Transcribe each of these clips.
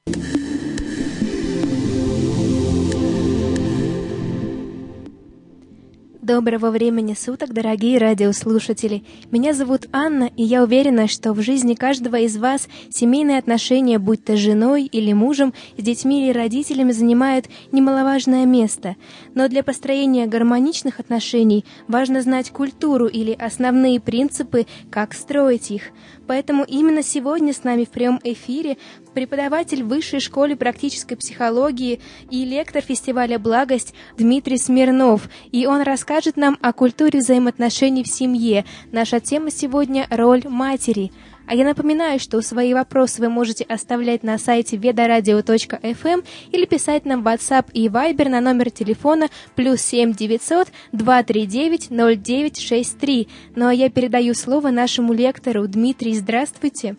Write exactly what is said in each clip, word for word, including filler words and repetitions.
Доброго времени суток, дорогие радиослушатели! Меня зовут Анна, и я уверена, что в жизни каждого из вас семейные отношения, будь то женой или мужем, с детьми или родителями, занимают немаловажное место. Но для построения гармоничных отношений важно знать культуру или основные принципы, как строить их. Поэтому именно сегодня с нами в прямом эфире преподаватель Высшей школы практической психологии и лектор фестиваля «Благость» Дмитрий Смирнов. И он расскажет нам о культуре взаимоотношений в семье. Наша тема сегодня – роль матери. А я напоминаю, что свои вопросы вы можете оставлять на сайте ведарадио точка эф эм или писать нам в WhatsApp и Viber на номер телефона плюс семь девятьсот два три девять ноль девять шесть три. Ну а я передаю слово нашему лектору. Дмитрий, здравствуйте.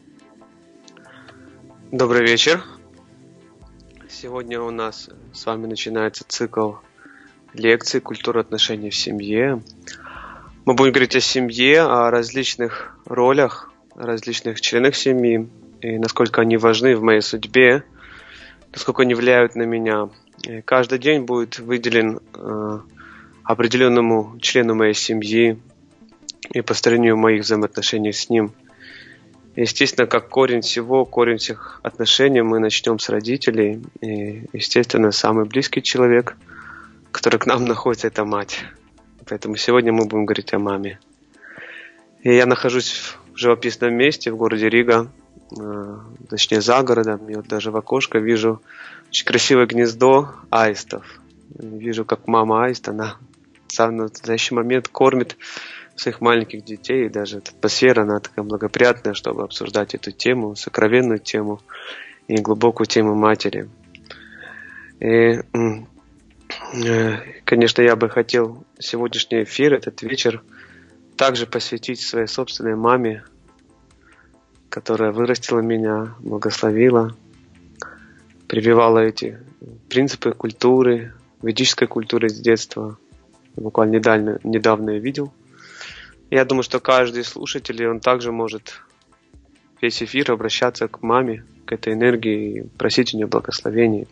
Добрый вечер. Сегодня у нас с вами начинается цикл лекций «Культура отношений в семье». Мы будем говорить о семье, о различных ролях, различных членах семьи и насколько они важны в моей судьбе, насколько они влияют на меня. И каждый день будет выделен э, определенному члену моей семьи и построению моих взаимоотношений с ним. Естественно, как корень всего, корень всех отношений мы начнем с родителей. И, естественно, самый близкий человек, который к нам находится, это мать. Поэтому сегодня мы будем говорить о маме. И я нахожусь в живописном месте в городе Рига, э, точнее за городом. И вот даже в окошко вижу очень красивое гнездо аистов. Вижу, как мама аист, она в самый настоящий момент кормит своих маленьких детей, и даже эта атмосфера, она такая благоприятная, чтобы обсуждать эту тему, сокровенную тему и глубокую тему матери. И, конечно, я бы хотел сегодняшний эфир, этот вечер, также посвятить своей собственной маме, которая вырастила меня, благословила, прививала эти принципы культуры, ведической культуры с детства. Буквально недавно, недавно я видел. Я думаю, что каждый слушатель, он также может весь эфир обращаться к маме, к этой энергии и просить у нее благословений.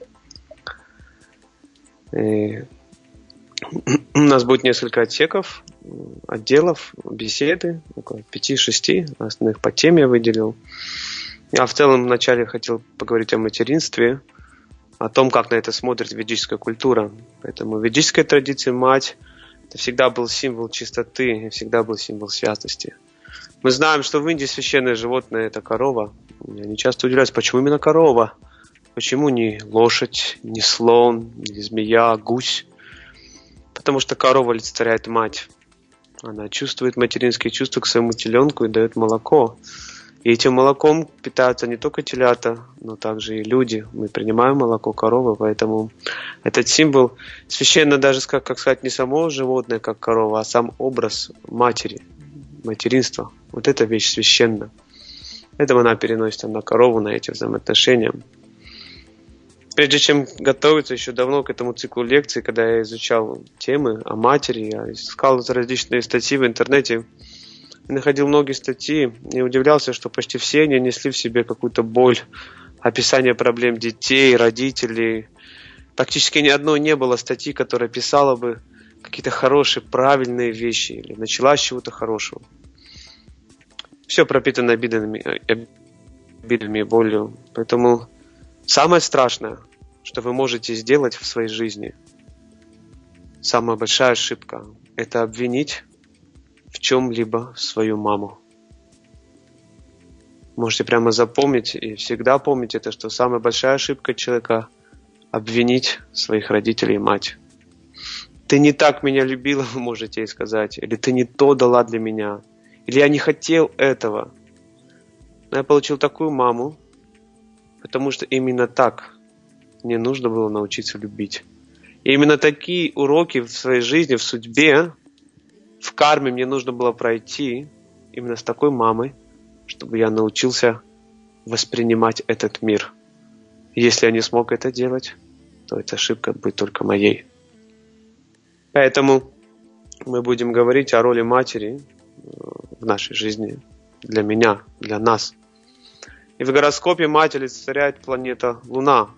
И у нас будет несколько отсеков, отделов, беседы, около пяти-шести основных по теме я выделил. Я в целом вначале хотел поговорить о материнстве, о том, как на это смотрит ведическая культура. Поэтому в ведической традиции мать это всегда был символ чистоты, и всегда был символ святости. Мы знаем, что в Индии священное животное – это корова. Они часто удивляются, почему именно корова? Почему не лошадь, не слон, не змея, гусь? Потому что корова олицетворяет мать. Она чувствует материнские чувства к своему теленку и дает молоко. И этим молоком питаются не только телята, но также и люди. Мы принимаем молоко коровы, поэтому этот символ священно даже, как, как сказать, не само животное, как корова, а сам образ матери, материнства. Вот эта вещь священна. Поэтому она переносится на корову, на эти взаимоотношения. Прежде чем готовиться еще давно к этому циклу лекций, когда я изучал темы о матери, я искал различные статьи в интернете, находил многие статьи и удивлялся, что почти все они несли в себе какую-то боль, описание проблем детей, родителей. Практически ни одной не было статьи, которая писала бы какие-то хорошие, правильные вещи или начала с чего-то хорошего. Все пропитано обидами, обидами и болью. Поэтому самое страшное, что вы можете сделать в своей жизни, самая большая ошибка, это обвинить в чем-либо свою маму. Можете прямо запомнить и всегда помнить это, что самая большая ошибка человека – обвинить своих родителей и мать. Ты не так меня любила, вы можете ей сказать, или ты не то дала для меня, или я не хотел этого. Но я получил такую маму, потому что именно так мне нужно было научиться любить. И именно такие уроки в своей жизни, в судьбе, в карме мне нужно было пройти именно с такой мамой, чтобы я научился воспринимать этот мир. И если я не смог это делать, то эта ошибка будет только моей. Поэтому мы будем говорить о роли матери в нашей жизни, для меня, для нас. И в гороскопе мать олицетворяет планета Луна.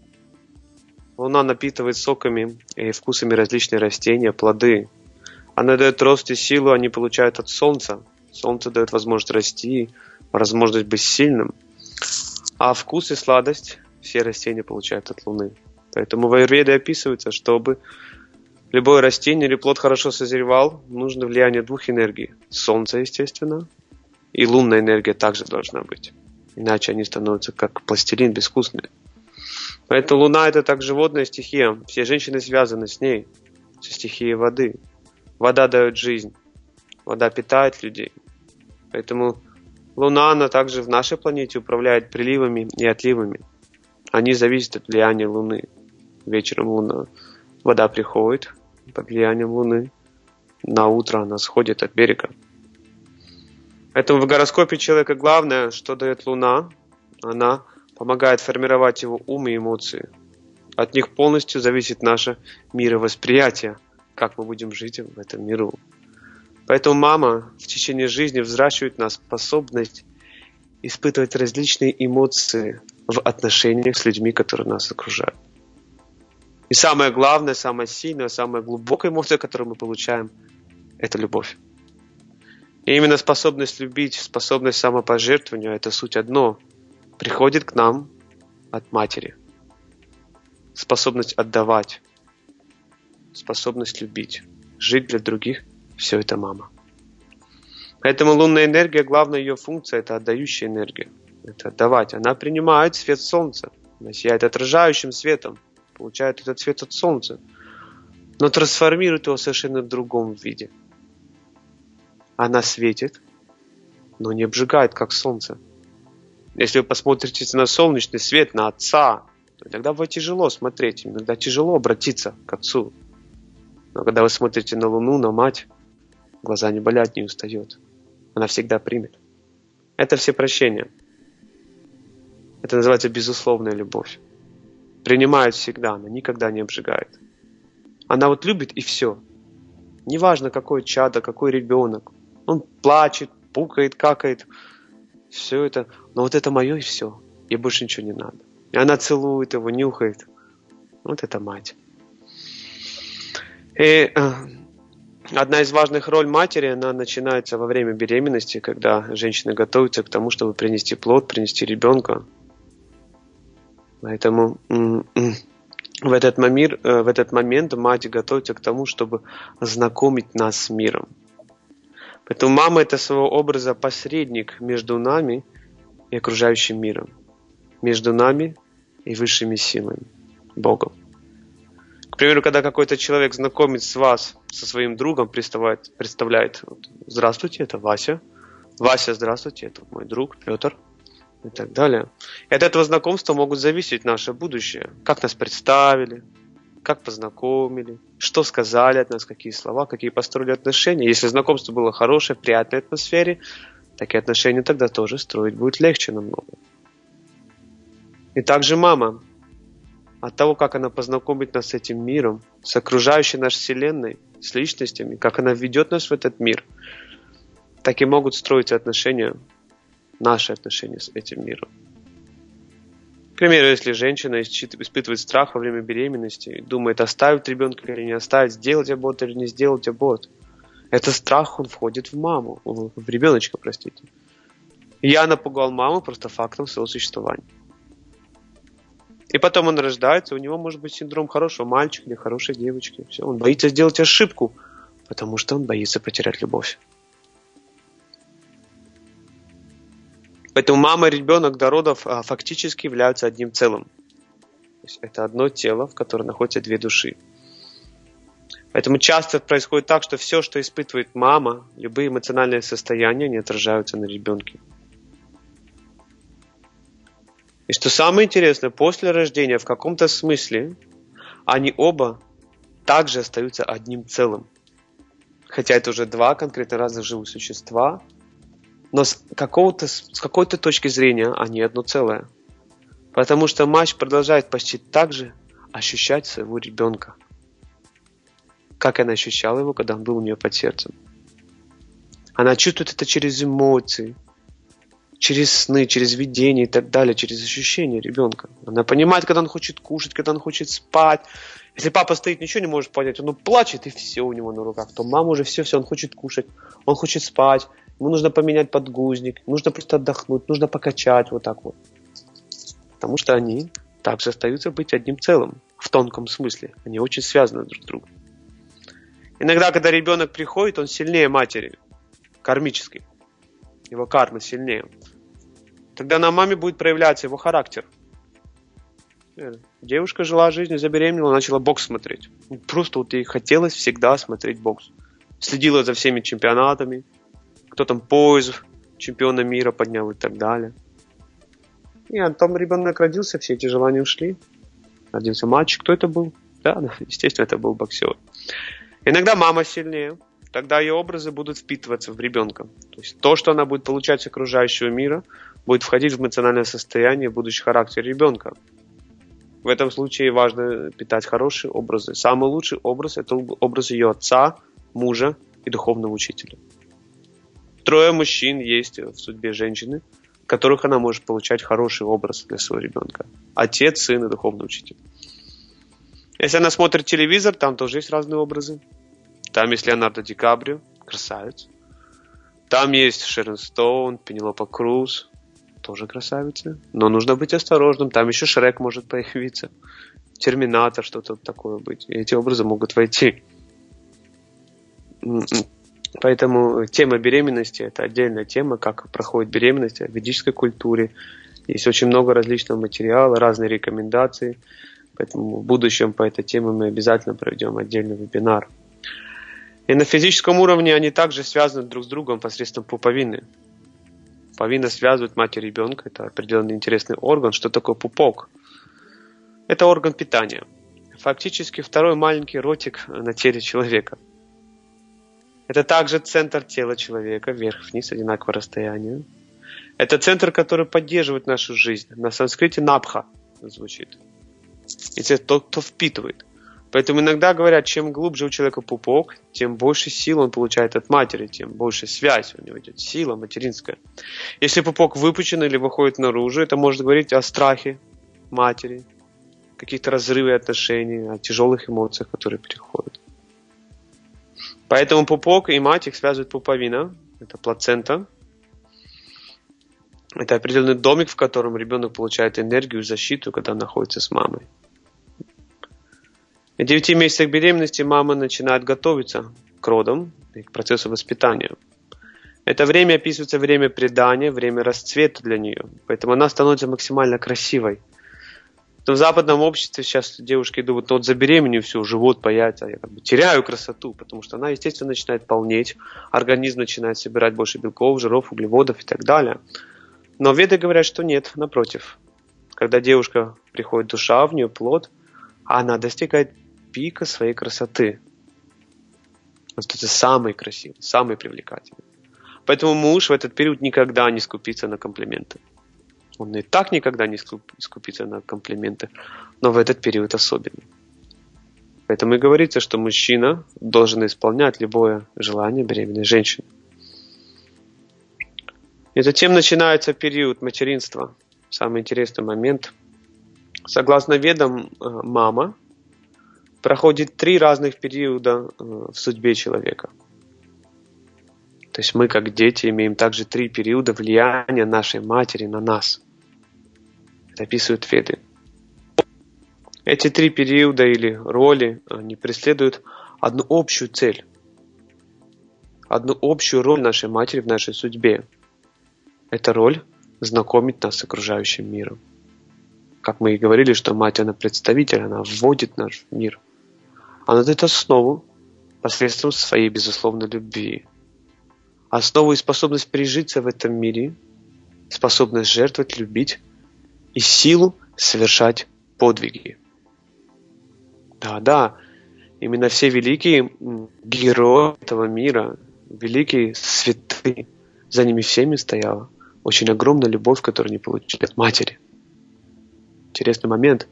Луна напитывает соками и вкусами различные растения, плоды. Она дает рост и силу, они получают от Солнца. Солнце дает возможность расти, возможность быть сильным. А вкус и сладость все растения получают от Луны. Поэтому в аюрведе описывается, чтобы любое растение или плод хорошо созревал, нужно влияние двух энергий. Солнца, естественно, и лунная энергия также должна быть. Иначе они становятся как пластилин, безвкусные. Поэтому Луна — это так животная стихия. Все женщины связаны с ней, со стихией воды. Вода дает жизнь. Вода питает людей. Поэтому Луна, она также в нашей планете управляет приливами и отливами. Они зависят от влияния Луны. Вечером Луна, вода приходит под влиянием Луны. На утро она сходит от берега. Поэтому в гороскопе человека главное, что дает Луна. Она помогает формировать его ум и эмоции. От них полностью зависит наше мировосприятие, как мы будем жить в этом миру. Поэтому мама в течение жизни взращивает в нас способность испытывать различные эмоции в отношениях с людьми, которые нас окружают. И самое главное, самое сильное, самая глубокая эмоция, которую мы получаем, это любовь. И именно способность любить, способность самопожертвования, это суть одно, приходит к нам от матери. Способность отдавать, способность любить, жить для других – все это мама. Поэтому лунная энергия, главная ее функция – это отдающая энергия. Это отдавать. Она принимает свет солнца. Она сияет отражающим светом. Получает этот свет от солнца. Но трансформирует его в совершенно другом виде. Она светит, но не обжигает, как солнце. Если вы посмотрите на солнечный свет, на отца, то иногда будет тяжело смотреть. Иногда тяжело обратиться к отцу. Но когда вы смотрите на Луну, на мать, глаза не болят, не устает. Она всегда примет. Это все прощения. Это называется безусловная любовь. Принимает всегда, она никогда не обжигает. Она вот любит и все. Неважно, какой чадо, какой ребенок. Он плачет, пукает, какает. Все это. Но вот это мое и все. Ей больше ничего не надо. И она целует его, нюхает. Вот это мать. И одна из важных ролей матери, она начинается во время беременности, когда женщина готовится к тому, чтобы принести плод, принести ребенка. Поэтому в этот, момент, в этот момент мать готовится к тому, чтобы знакомить нас с миром. Поэтому мама – это своего образа посредник между нами и окружающим миром. Между нами и высшими силами, Богом. К примеру, когда какой-то человек знакомит с вас, со своим другом, представляет, представляет вот, здравствуйте, это Вася. Вася, здравствуйте, это мой друг Петр. И так далее. И от этого знакомства могут зависеть наше будущее. Как нас представили, как познакомили, что сказали от нас, какие слова, какие построили отношения. Если знакомство было хорошее, в приятной атмосфере, такие отношения тогда тоже строить будет легче намного. И также мама. От того, как она познакомит нас с этим миром, с окружающей нашей вселенной, с личностями, как она ведет нас в этот мир, так и могут строиться отношения, наши отношения с этим миром. К примеру, если женщина испытывает страх во время беременности, думает, оставить ребенка или не оставить, сделать аборт или не сделать аборт, этот страх, он входит в маму, в ребеночка, простите. И я напугал маму просто фактом своего существования. И потом он рождается, у него может быть синдром хорошего мальчика или хорошей девочки. Все, он боится сделать ошибку, потому что он боится потерять любовь. Поэтому мама и ребенок до родов а, фактически являются одним целым. То есть это одно тело, в котором находятся две души. Поэтому часто происходит так, что все, что испытывает мама, любые эмоциональные состояния, они отражаются на ребенке. И что самое интересное, после рождения в каком-то смысле они оба также остаются одним целым. Хотя это уже два конкретно разных живых существа, но с, какого-то, с какой-то точки зрения они одно целое. Потому что мать продолжает почти так же ощущать своего ребенка, как она ощущала его, когда он был у нее под сердцем. Она чувствует это через эмоции, через сны, через видения и так далее, через ощущения ребенка. Она понимает, когда он хочет кушать, когда он хочет спать. Если папа стоит, ничего не может понять, он плачет, и все у него на руках. То мама уже все, все, он хочет кушать, он хочет спать, ему нужно поменять подгузник, нужно просто отдохнуть, нужно покачать, вот так вот. Потому что они также остаются быть одним целым, в тонком смысле. Они очень связаны друг с другом. Иногда, когда ребенок приходит, он сильнее матери, кармической. Его карма сильнее. Тогда на маме будет проявляться его характер. Девушка жила жизнью, забеременела, начала бокс смотреть. Просто вот ей хотелось всегда смотреть бокс. Следила за всеми чемпионатами. Кто там пояс чемпиона мира поднял и так далее. И потом ребенок родился, все эти желания ушли. Родился мальчик. Кто это был? Да, естественно, это был боксер. Иногда мама сильнее. Тогда ее образы будут впитываться в ребенка. То есть то, что она будет получать с окружающего мира, будет входить в эмоциональное состояние, будущий характер ребенка. В этом случае важно питать хорошие образы. Самый лучший образ – это образ ее отца, мужа и духовного учителя. Трое мужчин есть в судьбе женщины, в которых она может получать хороший образ для своего ребенка. Отец, сын и духовный учитель. Если она смотрит телевизор, там тоже есть разные образы. Там есть Леонардо Ди Каприо, красавец. Там есть Шерон Стоун, Пенелопа Круз, тоже красавица. Но нужно быть осторожным. Там еще Шрек может появиться. Терминатор, что-то такое быть. И эти образы могут войти. Поэтому тема беременности – это отдельная тема, как проходит беременность в ведической культуре. Есть очень много различного материала, разные рекомендации. Поэтому в будущем по этой теме мы обязательно проведем отдельный вебинар. И на физическом уровне они также связаны друг с другом посредством пуповины. Пуповина связывает мать и ребенка. Это определенный интересный орган. Что такое пупок? Это орган питания. Фактически второй маленький ротик на теле человека. Это также центр тела человека, вверх-вниз, одинаковое расстояние. Это центр, который поддерживает нашу жизнь. На санскрите напха звучит. Это тот, кто впитывает. Поэтому иногда говорят, чем глубже у человека пупок, тем больше сил он получает от матери, тем больше связь у него идет, сила материнская. Если пупок выпучен или выходит наружу, это может говорить о страхе матери, каких-то разрывах отношений, о тяжелых эмоциях, которые приходят. Поэтому пупок и мать их связывает пуповина, это плацента. Это определенный домик, в котором ребенок получает энергию, защиту, когда он находится с мамой. В девяти месяцах беременности мама начинает готовиться к родам и к процессу воспитания. Это время описывается время предания, время расцвета для нее. Поэтому она становится максимально красивой. Но в западном обществе сейчас девушки думают, ну вот забеременею, все, живот появится, я как бы теряю красоту, потому что она, естественно, начинает полнеть, организм начинает собирать больше белков, жиров, углеводов и так далее. Но веды говорят, что нет, напротив. Когда девушка приходит душа, в нее плод, она достигает пика своей красоты. Вот это самый красивый, самый привлекательный. Поэтому муж в этот период никогда не скупится на комплименты. Он и так никогда не скупится на комплименты, но в этот период особенно. Поэтому и говорится, что мужчина должен исполнять любое желание беременной женщины. И затем начинается период материнства. Самый интересный момент. Согласно ведам, мама проходит три разных периода в судьбе человека. То есть мы, как дети, имеем также три периода влияния нашей матери на нас. Это описывают веды. Эти три периода или роли, они преследуют одну общую цель. Одну общую роль нашей матери в нашей судьбе. Эта роль знакомить нас с окружающим миром. Как мы и говорили, что мать, она представитель, она вводит наш мир. Она дает основу посредством своей безусловной любви. Основу и способность прижиться в этом мире, способность жертвовать, любить и силу совершать подвиги. Да-да, именно все великие герои этого мира, великие святые, за ними всеми стояла очень огромная любовь, которую они получили от матери. Интересный момент.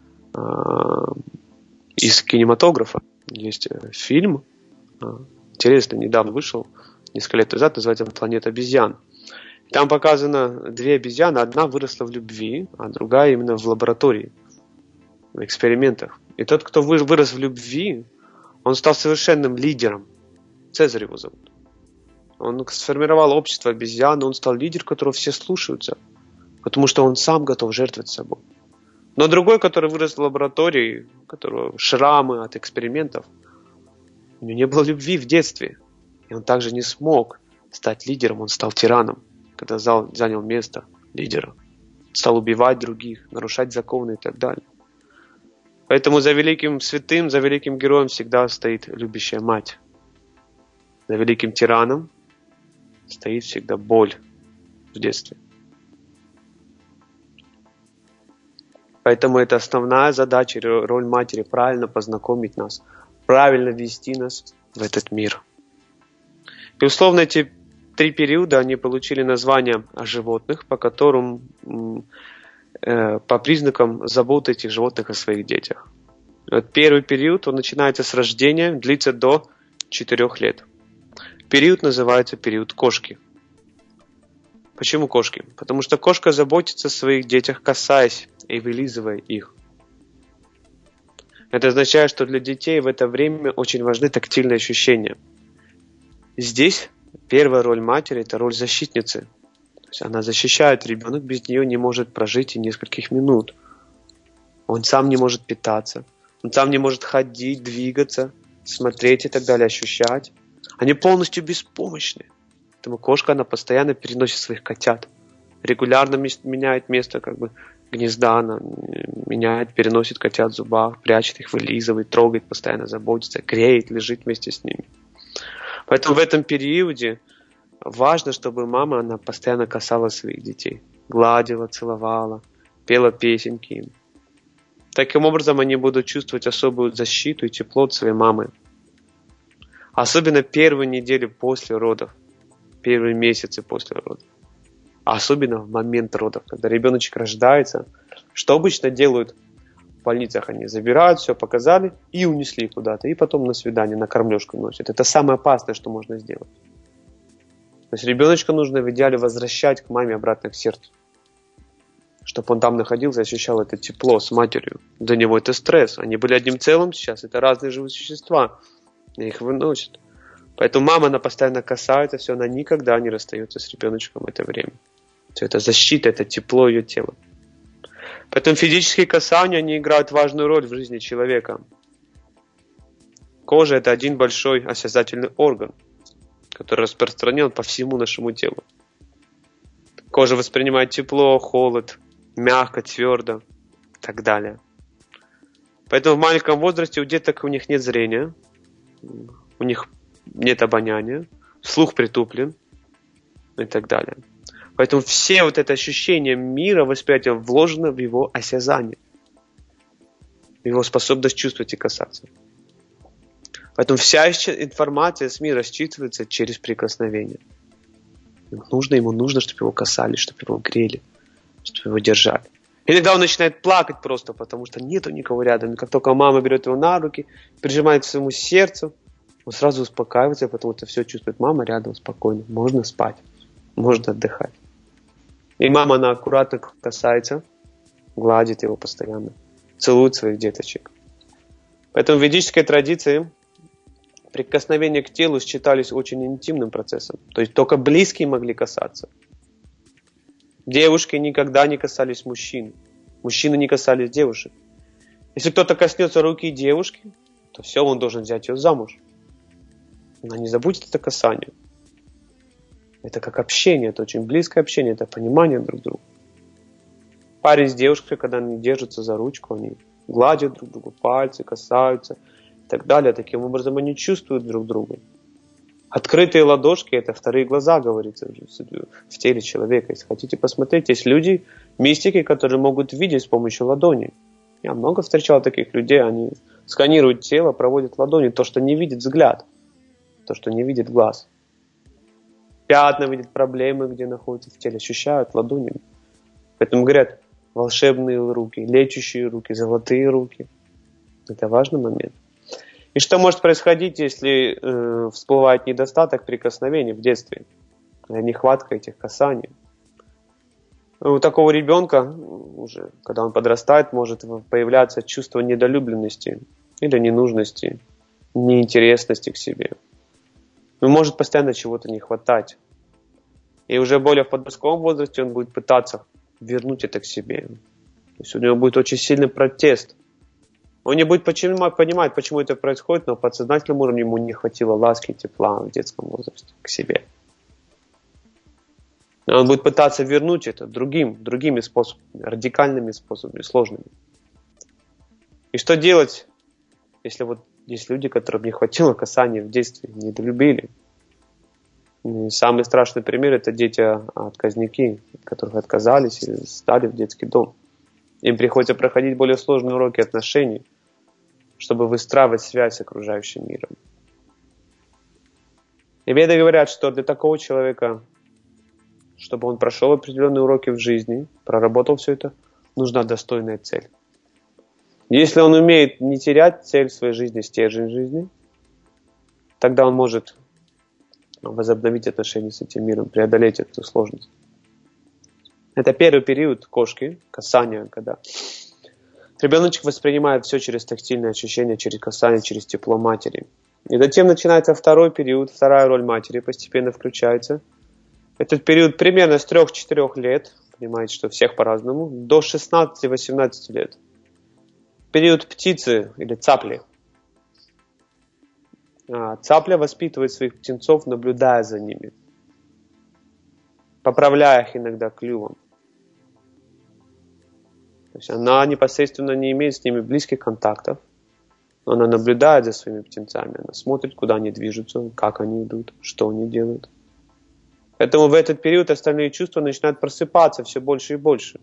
Из кинематографа есть фильм, интересный, недавно вышел, несколько лет назад, называется «Планета обезьян». Там показано две обезьяны. Одна выросла в любви, а другая именно в лаборатории, в экспериментах. И тот, кто вырос в любви, он стал совершенным лидером. Цезарь его зовут. Он сформировал общество обезьян, он стал лидером, которого все слушаются, потому что он сам готов жертвовать собой. Но другой, который вырос в лаборатории, у которого шрамы от экспериментов, у него не было любви в детстве. И он также не смог стать лидером, он стал тираном, когда занял место лидера. Стал убивать других, нарушать законы и так далее. Поэтому за великим святым, за великим героем всегда стоит любящая мать. За великим тираном стоит всегда боль в детстве. Поэтому это основная задача, роль матери, правильно познакомить нас, правильно вести нас в этот мир. Безусловно, эти три периода, они получили название о животных, по которым, э, по признакам заботы этих животных о своих детях. Вот первый период, он начинается с рождения, длится до четырех лет. Период называется период кошки. Почему кошки? Потому что кошка заботится о своих детях, касаясь и вылизывая их. Это означает, что для детей в это время очень важны тактильные ощущения. Здесь первая роль матери – это роль защитницы. То есть она защищает ребенок, без нее не может прожить и нескольких минут. Он сам не может питаться, он сам не может ходить, двигаться, смотреть и так далее, ощущать. Они полностью беспомощны. Поэтому кошка, она постоянно переносит своих котят. Регулярно меняет место как бы гнезда, она меняет, переносит котят в зубах, прячет их, вылизывает, трогает, постоянно заботится, греет, лежит вместе с ними. Поэтому в этом периоде важно, чтобы мама, она постоянно касалась своих детей. Гладила, целовала, пела песенки им. Таким образом, они будут чувствовать особую защиту и тепло от своей мамы. Особенно первые недели после родов, первые месяцы после родов. Особенно в момент родов, когда ребеночек рождается. Что обычно делают в больницах? Они забирают, все показали и унесли куда-то. И потом на свидание, на кормлежку носят. Это самое опасное, что можно сделать. То есть ребеночка нужно в идеале возвращать к маме обратно к сердцу. Чтобы он там находился и ощущал это тепло с матерью. Для него это стресс. Они были одним целым сейчас. Это разные живые существа. И их выносят. Поэтому мама, она постоянно касается, все, она никогда не расстается с ребеночком в это время. Все это защита, это тепло ее тела. Поэтому физические касания, они играют важную роль в жизни человека. Кожа – это один большой осязательный орган, который распространен по всему нашему телу. Кожа воспринимает тепло, холод, мягко, твердо и так далее. Поэтому в маленьком возрасте у деток у них нет зрения, у них нет обоняния, слух притуплен и так далее. Поэтому все вот это ощущение мира, восприятие вложено в его осязание, в его способность чувствовать и касаться. Поэтому вся информация с мира считывается через прикосновение. Ему нужно, ему нужно, чтобы его касались, чтобы его грели, чтобы его держали. Иногда он начинает плакать просто, потому что нету никого рядом. И как только мама берет его на руки, прижимает к своему сердцу, он сразу успокаивается, потому что все чувствует. Мама рядом, спокойно, можно спать, можно отдыхать. И мама, она аккуратно касается, гладит его постоянно, целует своих деточек. Поэтому в ведической традиции прикосновения к телу считались очень интимным процессом. То есть только близкие могли касаться. Девушки никогда не касались мужчин. Мужчины не касались девушек. Если кто-то коснется руки девушки, то все, он должен взять ее замуж. Она не забудет это касание. Это как общение, это очень близкое общение, это понимание друг друга. Парень с девушкой, когда они держатся за ручку, они гладят друг друга, пальцы касаются и так далее. Таким образом они чувствуют друг друга. Открытые ладошки – это вторые глаза, говорится в теле человека. Если хотите посмотреть, есть люди, мистики, которые могут видеть с помощью ладоней. Я много встречал таких людей, они сканируют тело, проводят ладони, то, что не видит взгляд, то, что не видит глаз. Пятна видят, проблемы, где находятся в теле, ощущают ладонями. Поэтому говорят, волшебные руки, лечащие руки, золотые руки. Это важный момент. И что может происходить, если э, всплывает недостаток прикосновений в детстве? Нехватка этих касаний. У такого ребенка, уже, когда он подрастает, может появляться чувство недолюбленности или ненужности, неинтересности к себе. Ему может постоянно чего-то не хватать. И уже более в подростковом возрасте он будет пытаться вернуть это к себе. То есть у него будет очень сильный протест. Он не будет понимать, почему это происходит, но в подсознательном уровне ему не хватило ласки и тепла в детском возрасте к себе. Он будет пытаться вернуть это другим, другими способами, радикальными способами, сложными. И что делать, если вот есть люди, которым не хватило касания в детстве, недолюбили? И самый страшный пример – это дети-отказники, которых отказались и сдали в детский дом. Им приходится проходить более сложные уроки отношений, чтобы выстраивать связь с окружающим миром. И веды говорят, что для такого человека, чтобы он прошел определенные уроки в жизни, проработал все это, нужна достойная цель. Если он умеет не терять цель в своей жизни, стержень жизни, тогда он может возобновить отношения с этим миром, преодолеть эту сложность. Это первый период кошки, касания, когда ребеночек воспринимает все через тактильные ощущения, через касание, через тепло матери. И затем начинается второй период, вторая роль матери постепенно включается. Этот период примерно с трёх-четырёх лет, понимаете, что всех по-разному, до шестнадцати-восемнадцати лет. Период птицы или цапли. Цапля воспитывает своих птенцов, наблюдая за ними, поправляя их иногда клювом. То есть она непосредственно не имеет с ними близких контактов, но она наблюдает за своими птенцами, она смотрит, куда они движутся, как они идут, что они делают. Поэтому в этот период остальные чувства начинают просыпаться все больше и больше.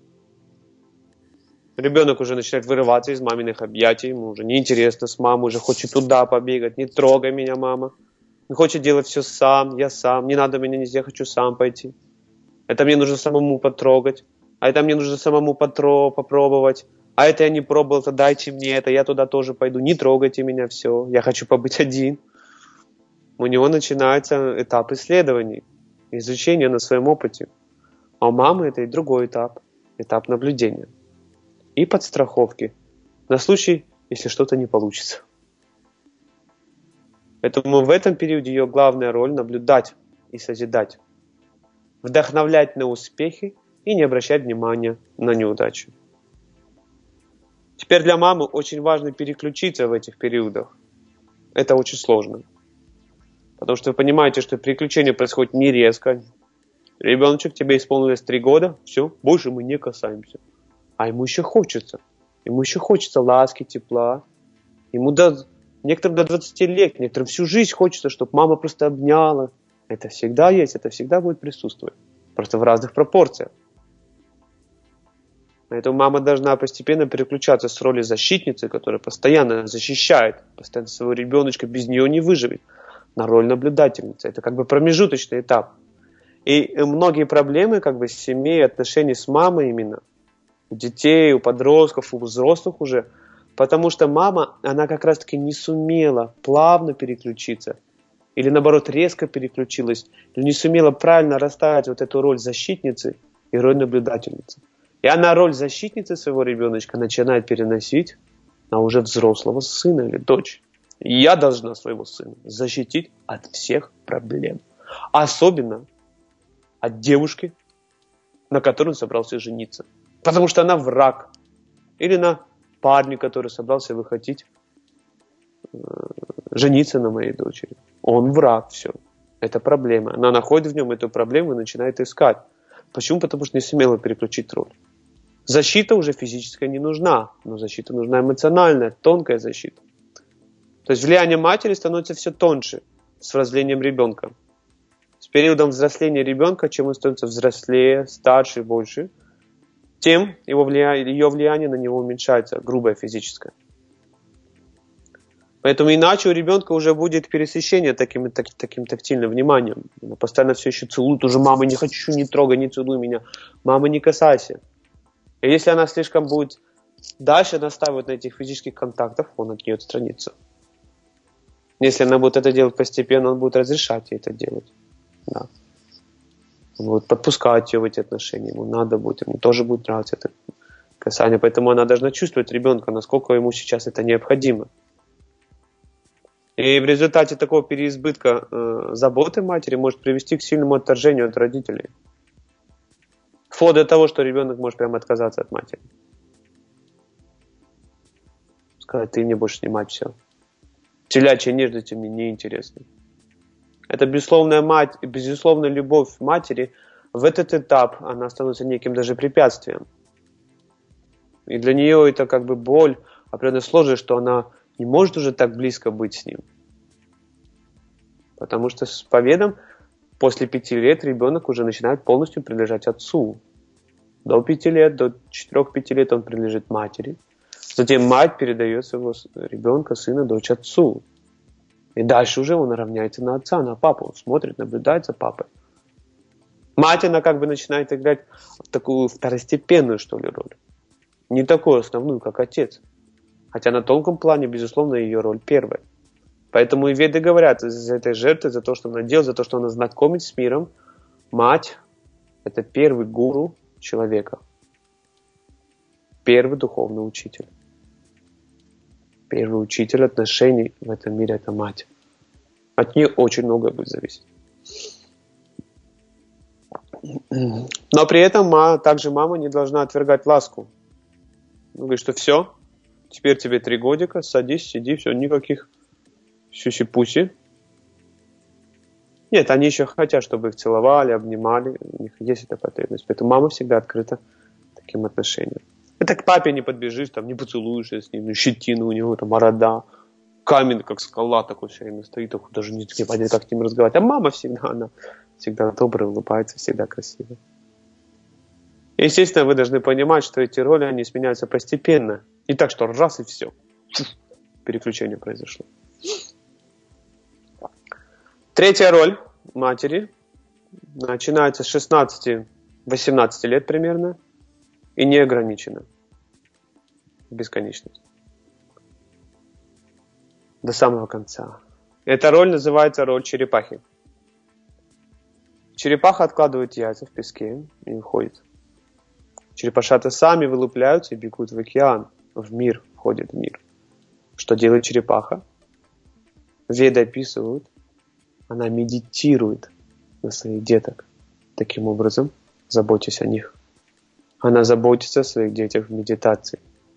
Ребенок уже начинает вырываться из маминых объятий, ему уже неинтересно с мамой, уже хочет туда побегать, не трогай меня, мама. Он хочет делать все сам, я сам, не надо меня нельзя, я хочу сам пойти. Это мне нужно самому потрогать, а это мне нужно самому потро- попробовать, а это я не пробовал, то дайте мне это, я туда тоже пойду, не трогайте меня, все, я хочу побыть один. У него начинается этап исследований, изучения на своем опыте. А у мамы это и другой этап, этап наблюдения. И подстраховки на случай, если что-то не получится. Поэтому в этом периоде ее главная роль наблюдать и созидать, вдохновлять на успехи и не обращать внимания на неудачи. Теперь для мамы очень важно переключиться в этих периодах. Это очень сложно. Потому что вы понимаете, что переключение происходит не резко. Ребеночек, тебе исполнилось три года, все, больше мы не касаемся. А ему еще хочется. Ему еще хочется ласки, тепла. Ему до, некоторым до двадцати лет, некоторым всю жизнь хочется, чтобы мама просто обняла. Это всегда есть, это всегда будет присутствовать. Просто в разных пропорциях. Поэтому мама должна постепенно переключаться с роли защитницы, которая постоянно защищает, постоянно своего ребеночка, без нее не выживет, на роль наблюдательницы. Это как бы промежуточный этап. И многие проблемы как бы семьи, отношений с мамой именно, у детей, у подростков, у взрослых уже, потому что мама, она как раз-таки не сумела плавно переключиться, или наоборот резко переключилась, или не сумела правильно расставить вот эту роль защитницы и роль наблюдательницы. И она роль защитницы своего ребеночка начинает переносить на уже взрослого сына или дочь. И я должна своего сына защитить от всех проблем. Особенно от девушки, на которой он собрался жениться. Потому что она враг. Или на парня, который собрался выходить, э, жениться на моей дочери. Он враг, все. Это проблема. Она находит в нем эту проблему и начинает искать. Почему? Потому что не сумела переключить роль. Защита уже физическая не нужна, но защита нужна эмоциональная, тонкая защита. То есть влияние матери становится все тоньше с взрослением ребенка. С периодом взросления ребенка, чем он становится взрослее, старше, больше, тем его влияние, ее влияние на него уменьшается, грубое физическое. Поэтому иначе у ребенка уже будет пересыщение таким, так, таким тактильным вниманием. Она постоянно все еще целует, уже мама не хочу, не трогай, не целуй меня, мама не касайся. И если она слишком будет дальше настаивать на этих физических контактах, он от нее отстранится. Если она будет это делать постепенно, он будет разрешать ей это делать. Да. Вот, подпускать ее в эти отношения. Ему надо будет, ему тоже будет нравиться это касание. Поэтому она должна чувствовать ребенка, насколько ему сейчас это необходимо. И в результате такого переизбытка э, заботы матери может привести к сильному отторжению от родителей. Вплоть до того, что ребенок может прямо отказаться от матери. Сказать, ты мне больше не мать, все. Телячьи нежности мне неинтересны. Это безусловная мать, безусловная любовь матери. В этот этап она становится неким даже препятствием. И для нее это как бы боль, определенная сложность, что она не может уже так близко быть с ним. Потому что с поведом после пяти лет ребенок уже начинает полностью принадлежать отцу. До пяти лет, до четырех-пяти лет он принадлежит матери. Затем мать передает своего ребенка, сына, дочь отцу. И дальше уже он равняется на отца, на папу. Он смотрит, наблюдает за папой. Мать, она как бы начинает играть в такую второстепенную, что ли, роль. Не такую основную, как отец. Хотя на тонком плане, безусловно, ее роль первая. Поэтому и веды говорят, из-за этой жертвы, за то, что она делает, за то, что она знакомит с миром, мать – это первый гуру человека. Первый духовный учитель. Первый учитель отношений в этом мире – это мать. От нее очень многое будет зависеть. Но при этом также мама не должна отвергать ласку. Он говорит, что все, теперь тебе три годика, садись, сиди, все, никаких сюси-пуси. Нет, они еще хотят, чтобы их целовали, обнимали. У них есть эта потребность. Поэтому мама всегда открыта таким отношениям. Это к папе не подбежишь, там не поцелуешься с ним, ну, щетина у него, там борода, камень, как скала такой все время стоит, такой, даже не, не понять, как с ним разговаривать. А мама всегда, она всегда добрая, улыбается, всегда красивая. Естественно, вы должны понимать, что эти роли, они сменяются постепенно. Не так, что раз и все. Переключение произошло. Третья роль матери начинается с шестнадцати-восемнадцати лет примерно и не ограничена. Бесконечность. До самого конца. Эта роль называется роль черепахи. Черепаха откладывает яйца в песке и уходит. Черепашата сами вылупляются и бегут в океан, в мир, входят в мир. Что делает черепаха? Веды описывают, она медитирует на своих деток. Таким образом, заботясь о них. Она заботится о своих детях в медитации.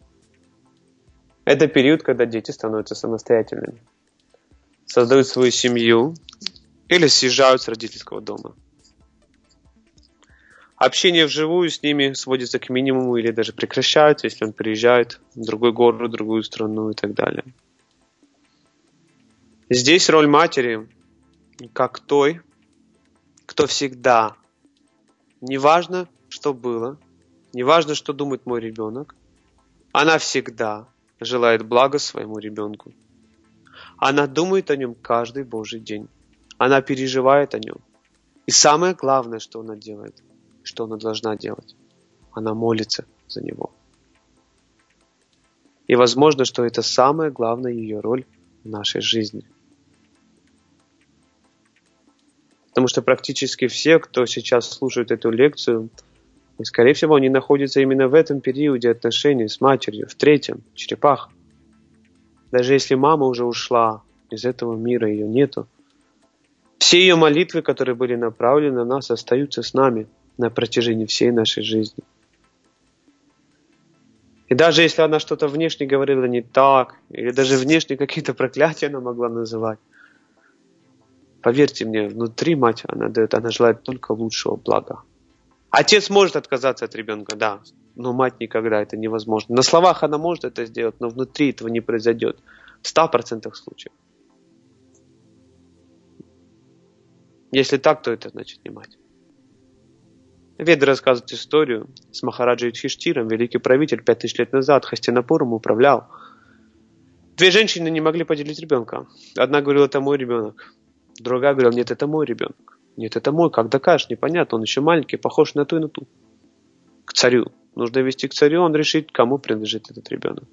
Это период, когда дети становятся самостоятельными. Создают свою семью или съезжают с родительского дома. Общение вживую с ними сводится к минимуму или даже прекращается, если он приезжает в другой город, в другую страну и так далее. Здесь роль матери как той, кто всегда, неважно, что было, неважно, что думает мой ребенок, она всегда желает блага своему ребенку. Она думает о нем каждый Божий день. Она переживает о нем. И самое главное, что она делает, что она должна делать, она молится за него. И возможно, что это самая главная ее роль в нашей жизни. Потому что практически все, кто сейчас слушает эту лекцию, и, скорее всего, они находятся именно в этом периоде отношений с матерью, в третьем, черепах. Даже если мама уже ушла из этого мира, ее нету, все ее молитвы, которые были направлены на нас, остаются с нами на протяжении всей нашей жизни. И даже если она что-то внешне говорила не так, или даже внешне какие-то проклятия она могла называть, поверьте мне, внутри мать, она дает, она желает только лучшего блага. Отец может отказаться от ребенка, да, но мать никогда, это невозможно. На словах она может это сделать, но внутри этого не произойдет. В ста процентах случаев. Если так, то это значит не мать. Веды рассказывают историю с Махараджей Юдхиштиром, великий правитель, пять тысяч лет назад Хастинапуром управлял. Две женщины не могли поделить ребенка. Одна говорила, это мой ребенок. Другая говорила, нет, это мой ребенок. Нет, это мой, как докажешь, непонятно, он еще маленький, похож на ту и на ту. К царю. Нужно вести к царю, он решит, кому принадлежит этот ребенок.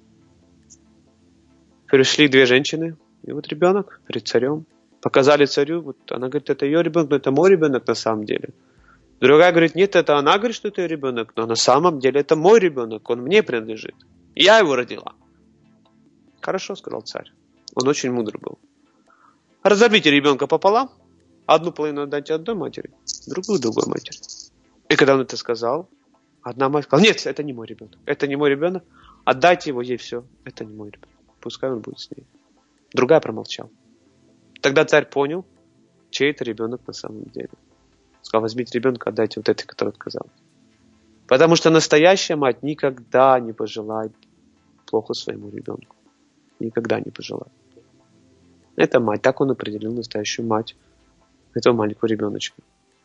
Пришли две женщины, и вот ребенок перед царем. Показали царю, вот она говорит, это ее ребенок, но это мой ребенок на самом деле. Другая говорит, нет, это она говорит, что это ее ребенок, но на самом деле это мой ребенок, он мне принадлежит. Я его родила. Хорошо, сказал царь. Он очень мудрый был. Разорвите ребенка пополам, одну половину отдайте одной матери, другую другой матери. И когда он это сказал, одна мать сказала, нет, это не мой ребенок, это не мой ребенок, отдайте его ей все, это не мой ребенок, пускай он будет с ней. Другая промолчала. Тогда царь понял, чей это ребенок на самом деле. Сказал, возьмите ребенка, отдайте вот этой, которая отказала. Потому что настоящая мать никогда не пожелает плохо своему ребенку. Никогда не пожелает. Это мать, так он определил настоящую мать этого маленького ребеночка.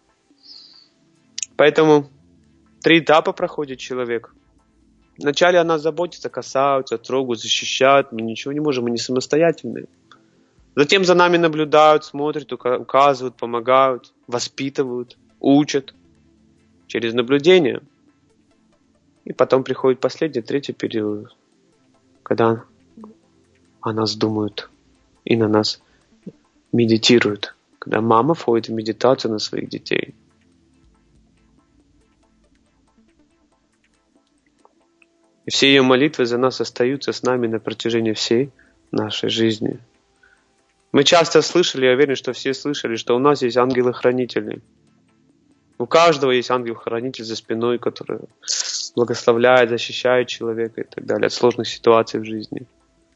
Поэтому три этапа проходит человек. Вначале она заботится, касаются, трогают, защищают. Мы ничего не можем, мы не самостоятельные. Затем за нами наблюдают, смотрят, указывают, помогают, воспитывают, учат через наблюдение. И потом приходит последний, третий период, когда о нас думают и на нас медитируют. Когда мама входит в медитацию на своих детей. И все ее молитвы за нас остаются с нами на протяжении всей нашей жизни. Мы часто слышали, я уверен, что все слышали, что у нас есть ангелы-хранители. У каждого есть ангел-хранитель за спиной, который благословляет, защищает человека и так далее от сложных ситуаций в жизни.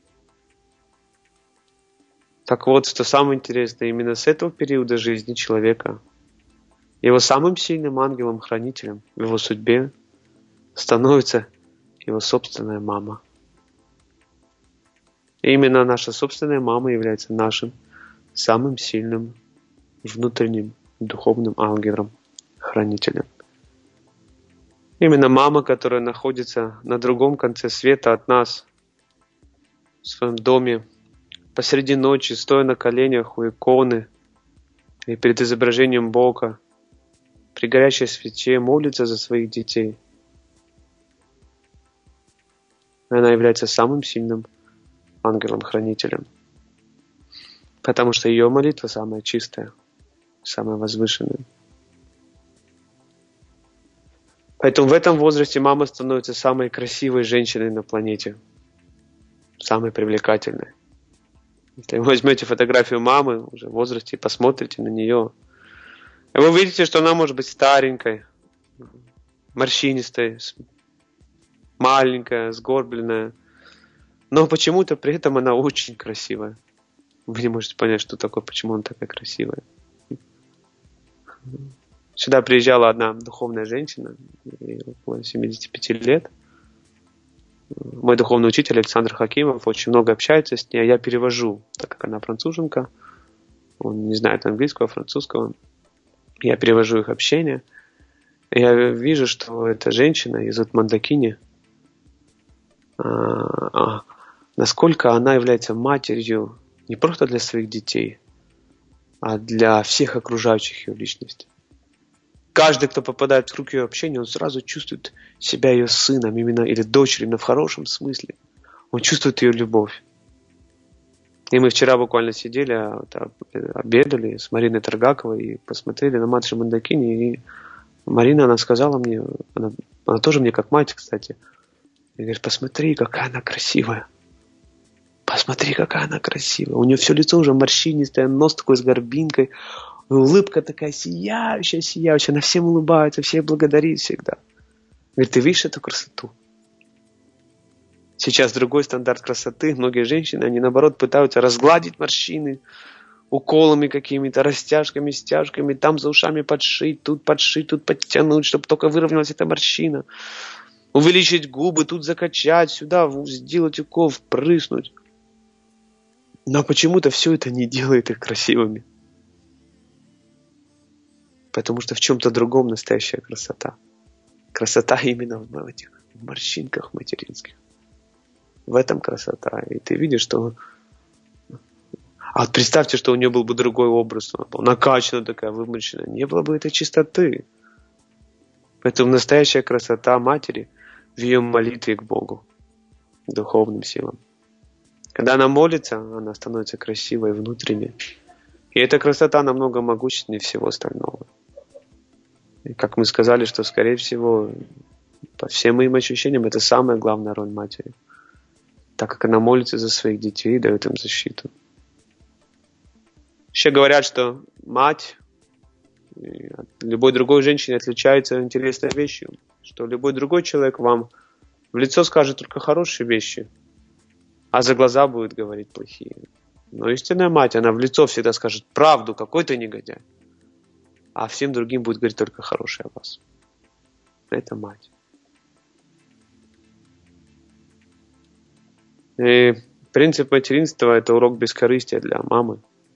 Так вот, что самое интересное, именно с этого периода жизни человека, его самым сильным ангелом-хранителем в его судьбе становится его собственная мама. И именно наша собственная мама является нашим самым сильным внутренним духовным ангелом-хранителем. Именно мама, которая находится на другом конце света от нас, в своем доме, посреди ночи, стоя на коленях у иконы и перед изображением Бога, при горящей свече молится за своих детей. Она является самым сильным ангелом-хранителем, потому что ее молитва самая чистая, самая возвышенная. Поэтому в этом возрасте мама становится самой красивой женщиной на планете, самой привлекательной. Если вы возьмете фотографию мамы уже в возрасте и посмотрите на нее, вы увидите, что она может быть старенькой, морщинистой, маленькая, сгорбленная, но почему-то при этом она очень красивая. Вы не можете понять, что такое, почему она такая красивая. Сюда приезжала одна духовная женщина, ей около семидесяти пяти лет. Мой духовный учитель Александр Хакимов очень много общается с ней, а я перевожу, так как она француженка, он не знает английского, французского. Я перевожу их общение. И я вижу, что эта женщина из Мандакини, а, а, насколько она является матерью не просто для своих детей, а для всех окружающих ее личностей. Каждый, кто попадает в круг ее общения, он сразу чувствует себя ее сыном именно, или дочерью, именно в хорошем смысле. Он чувствует ее любовь. И мы вчера буквально сидели, обедали с Мариной Таргаковой и посмотрели на матушку Мандакини. И Марина, она сказала мне, она, она тоже мне как мать, кстати, и говорит, посмотри, какая она красивая. Посмотри, какая она красивая. У нее все лицо уже морщинистое, нос такой с горбинкой. Улыбка такая сияющая, сияющая. Она всем улыбается, всех благодарит всегда. Говорит, ты видишь эту красоту? Сейчас другой стандарт красоты. Многие женщины, они наоборот пытаются разгладить морщины уколами какими-то, растяжками, стяжками, там за ушами подшить, тут подшить, тут подтянуть, чтобы только выровнялась эта морщина. Увеличить губы, тут закачать, сюда сделать укол, впрыснуть. Но почему-то все это не делает их красивыми. Потому что в чем-то другом настоящая красота. Красота именно в этих морщинках материнских. В этом красота. И ты видишь, что... А вот представьте, что у нее был бы другой образ. Она была накачана такая, выморщенная. Не было бы этой чистоты. Поэтому настоящая красота матери в ее молитве к Богу. К духовным силам. Когда она молится, она становится красивой внутренне. И эта красота намного могущественнее всего остального. И как мы сказали, что, скорее всего, по всем моим ощущениям, это самая главная роль матери, так как она молится за своих детей и дает им защиту. Еще говорят, что мать от любой другой женщины отличается интересной вещью, что любой другой человек вам в лицо скажет только хорошие вещи, а за глаза будет говорить плохие. Но истинная мать, она в лицо всегда скажет правду, какой ты негодяй, а всем другим будет говорить только хорошее о вас. Это мать. И принцип материнства – это урок бескорыстия для мамы.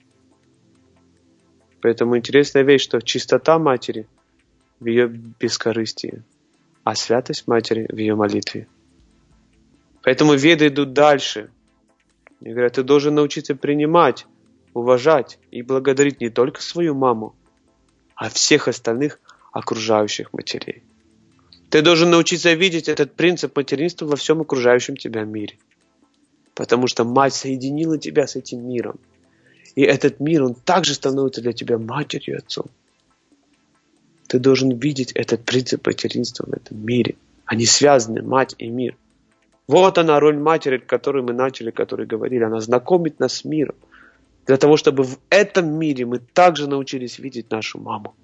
Поэтому интересная вещь, что чистота матери в ее бескорыстии, а святость матери в ее молитве. Поэтому веды идут дальше. И говорят, ты должен научиться принимать, уважать и благодарить не только свою маму, а всех остальных окружающих матерей. Ты должен научиться видеть этот принцип материнства во всем окружающем тебя мире. Потому что мать соединила тебя с этим миром. И этот мир, он также становится для тебя матерью и отцом. Ты должен видеть этот принцип материнства в этом мире. Они связаны, мать и мир. Вот она роль матери, которую мы начали, которую говорили. Она знакомит нас с миром. Для того, чтобы в этом мире мы также научились видеть нашу маму.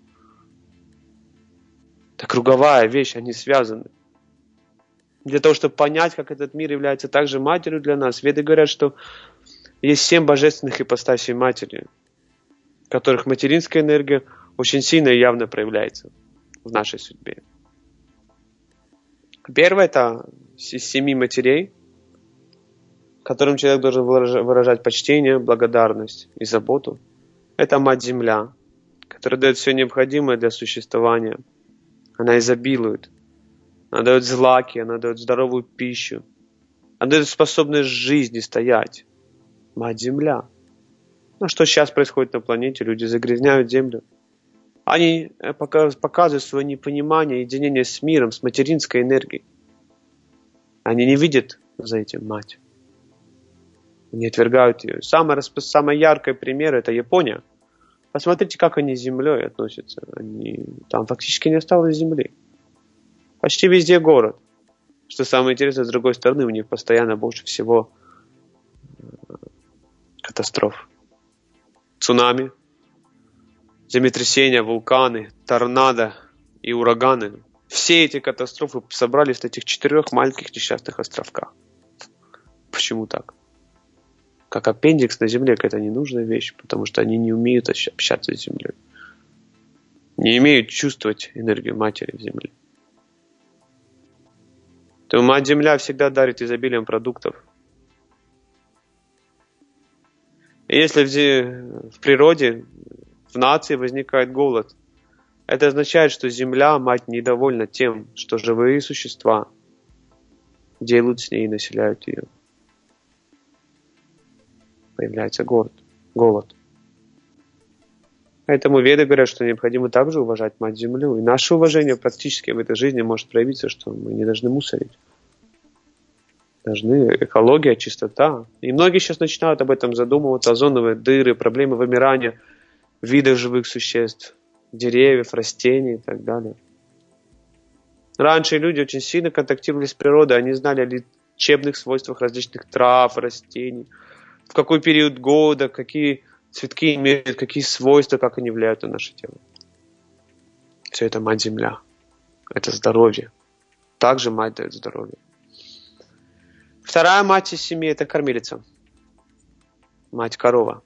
Это круговая вещь, они связаны. Для того, чтобы понять, как этот мир является также матерью для нас, веды говорят, что есть семь божественных ипостасей матери, в которых материнская энергия очень сильно и явно проявляется в нашей судьбе. Первое – это из семи матерей, которым человек должен выражать почтение, благодарность и заботу. Это Мать-Земля, которая дает все необходимое для существования. Она изобилует. Она дает злаки, она дает здоровую пищу. Она дает способность жизни стоять. Мать-Земля. Ну, что сейчас происходит на планете? Люди загрязняют Землю. Они показывают свое непонимание, единение с миром, с материнской энергией. Они не видят за этим мать. Они отвергают ее. Самый, самый яркий пример – это Япония. Посмотрите, как они с землей относятся. Они, там фактически не осталось земли. Почти везде город. Что самое интересное, с другой стороны, у них постоянно больше всего катастроф. Цунами, землетрясения, вулканы, торнадо и ураганы. Все эти катастрофы собрались в этих четырех маленьких несчастных островках. Почему так? Как аппендикс на Земле, какая-то ненужная вещь, потому что они не умеют общаться с Землей. Не умеют чувствовать энергию матери в Земле. То Мать-Земля всегда дарит изобилием продуктов. И если в, в природе, в нации возникает голод, это означает, что Земля, Мать, недовольна тем, что живые существа делают с ней и населяют ее. Появляется голод. голод. Поэтому веды говорят, что необходимо также уважать Мать-Землю. И наше уважение практически в этой жизни может проявиться, что мы не должны мусорить. Должны экология, чистота. И многие сейчас начинают об этом задумываться. Озоновые дыры, проблемы вымирания видов живых существ, деревьев, растений и так далее. Раньше люди очень сильно контактировали с природой. Они знали о лечебных свойствах различных трав, растений. В какой период года, какие цветки имеют, какие свойства, как они влияют на наше тело. Все это Мать-Земля. Это здоровье. Также мать дает здоровье. Вторая мать из семьи – это кормилица. Мать-корова.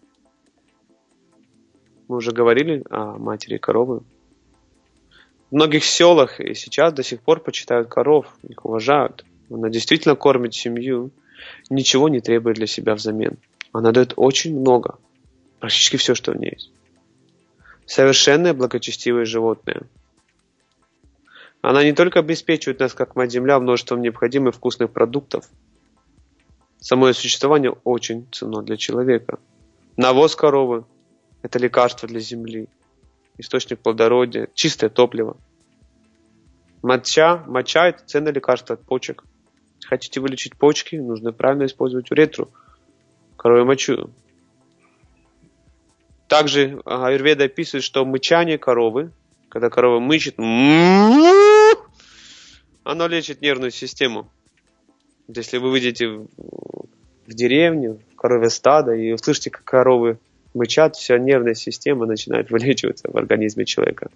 Мы уже говорили о матери коровы. В многих селах и сейчас до сих пор почитают коров, их уважают. Она действительно кормит семью, ничего не требует для себя взамен. Она дает очень много, практически все, что у нее есть. Совершенное благочестивое животное. Она не только обеспечивает нас, как Мать-Земля, множеством необходимых вкусных продуктов. Само ее существование очень ценно для человека. Навоз коровы – это лекарство для земли, источник плодородия, чистое топливо. Моча, моча – это ценное лекарство от почек. Если хотите вылечить почки, нужно правильно использовать уретру, коровью мочу. Также аюрведа описывает, что мычание коровы, Когда корова мычит, оно лечит нервную систему. Если вы выйдете в деревню, в коровье стадо, и услышите, как коровы мычат, вся нервная система начинает вылечиваться в организме человека.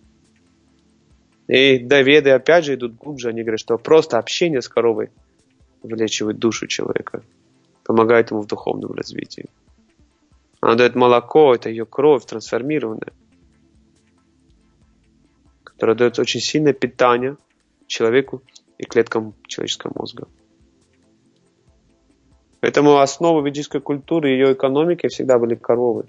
И доведы опять же идут глубже. Они говорят, что просто общение с коровой вылечивает душу человека, помогает ему в духовном развитии. Она дает молоко, это ее кровь трансформированная, которая дает очень сильное питание человеку и клеткам человеческого мозга. Поэтому основой ведической культуры и ее экономики всегда были коровы,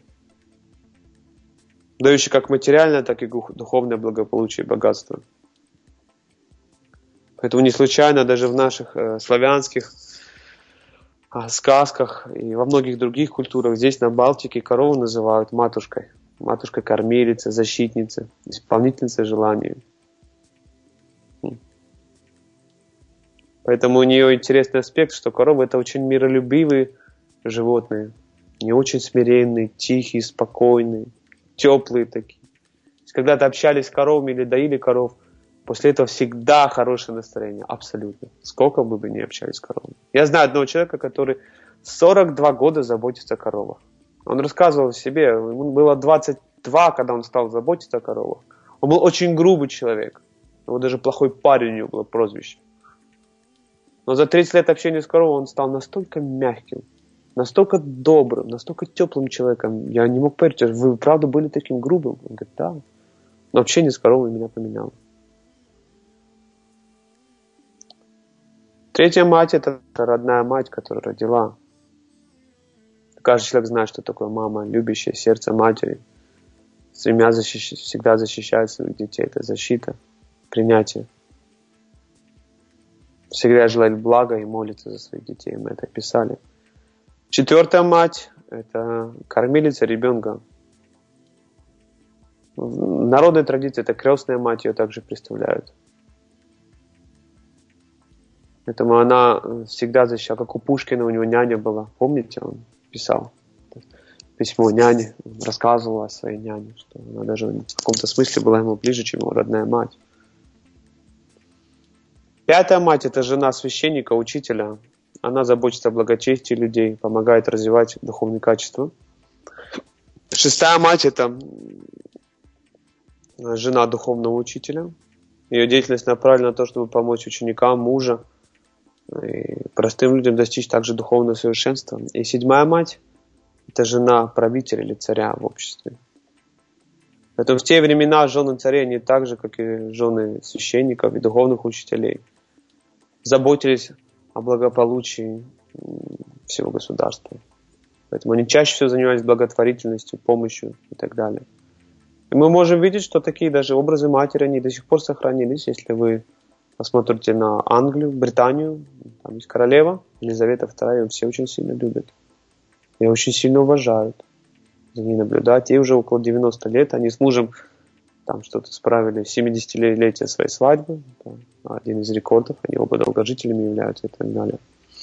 дающие как материальное, так и духовное благополучие и богатство. Поэтому не случайно даже в наших э, славянских э, сказках и во многих других культурах здесь на Балтике корову называют матушкой. Матушка-кормилица, защитница, исполнительница желаний. Поэтому у нее интересный аспект, что коровы это очень миролюбивые животные, не очень смиренные, тихие, спокойные, теплые такие. Когда-то общались с коровами или доили коров, после этого всегда хорошее настроение, абсолютно. Сколько бы вы ни общались с коровами. Я знаю одного человека, который сорок два года заботится о коровах. Он рассказывал о себе, ему было двадцать два, когда он стал заботиться о коровах. Он был очень грубый человек. У него даже плохой парень у него было прозвище. Но за тридцать лет общения с коровой он стал настолько мягким, настолько добрым, настолько теплым человеком. Я не мог поверить, вы правда были таким грубым? Он говорит, да. Но общение с коровой меня поменяло. Третья мать – это родная мать, которая родила. Каждый человек знает, что такое мама, любящее сердце матери. Семья защищ... всегда защищает своих детей. Это защита, принятие. Всегда желает блага и молится за своих детей. Мы это писали. Четвертая мать – это кормилица ребенка. В народной традиции это крестная мать, ее также представляют. Поэтому она всегда защищала, как у Пушкина, у него няня была. Помните, он писал письмо няне, рассказывал о своей няне, что она даже в каком-то смысле была ему ближе, чем его родная мать. Пятая мать – это жена священника, учителя. Она заботится о благочестии людей, помогает развивать духовные качества. Шестая мать – это жена духовного учителя. Ее деятельность направлена на то, чтобы помочь ученикам, мужа и простым людям достичь также духовного совершенства. И седьмая мать – это жена правителя или царя в обществе. Поэтому в те времена жены царей не так же, как и жены священников и духовных учителей, заботились о благополучии всего государства. Поэтому они чаще всего занимались благотворительностью, помощью и так далее. И мы можем видеть, что такие даже образы матери, они до сих пор сохранились. Если вы посмотрите на Англию, Британию, там есть королева Елизавета вторая, ее все очень сильно любят. Ее очень сильно уважают. За ней наблюдать. Ей уже около девяноста лет. Они с мужем там что-то справили. семидесятилетие своей свадьбы. Это один из рекордов. Они оба долгожителями являются и так далее.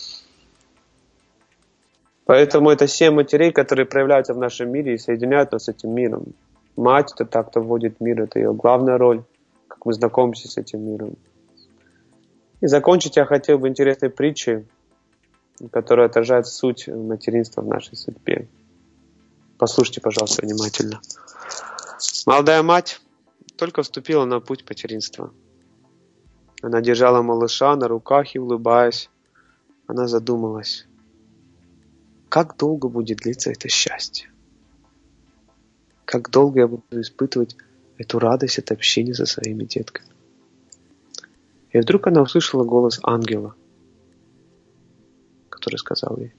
Поэтому это семь матерей, которые проявляются в нашем мире и соединяют нас с этим миром. Мать – это та, кто вводит мир. Это ее главная роль, как мы знакомимся с этим миром. И закончить я хотел бы интересной притчей, которая отражает суть материнства в нашей судьбе. Послушайте, пожалуйста, внимательно. Молодая мать только вступила на путь материнства. Она держала малыша на руках и, улыбаясь, она задумалась, как долго будет длиться это счастье? Как долго я буду испытывать эту радость от общения со своими детками? И вдруг она услышала голос ангела, который сказал ей: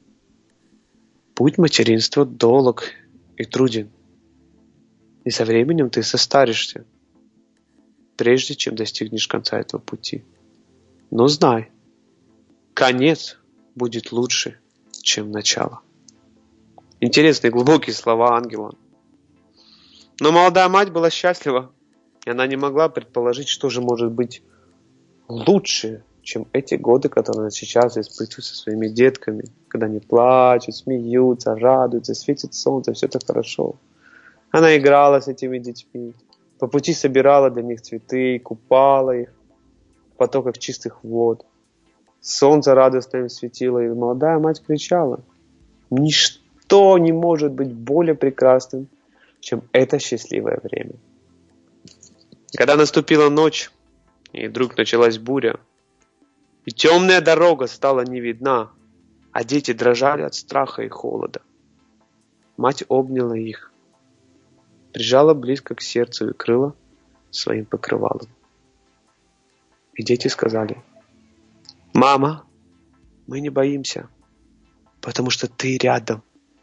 путь материнства долг и труден, и со временем ты состаришься, прежде чем достигнешь конца этого пути. Но знай, конец будет лучше, чем начало. Интересные глубокие слова ангела. Но молодая мать была счастлива, и она не могла предположить, что же может быть лучше, чем эти годы, которые она сейчас испытывает со своими детками, когда они плачут, смеются, радуются, светит солнце, все это хорошо. Она играла с этими детьми, По пути собирала для них цветы, купала их в потоках чистых вод. Солнце радостно им светило, и молодая мать кричала: «Ничто не может быть более прекрасным, чем это счастливое время». И когда наступила ночь, и вдруг началась буря, и темная дорога стала не видна, а дети дрожали от страха и холода, мать обняла их, прижала близко к сердцу и крыла своим покрывалом. И дети сказали: «Мама, мы не боимся, потому что ты рядом.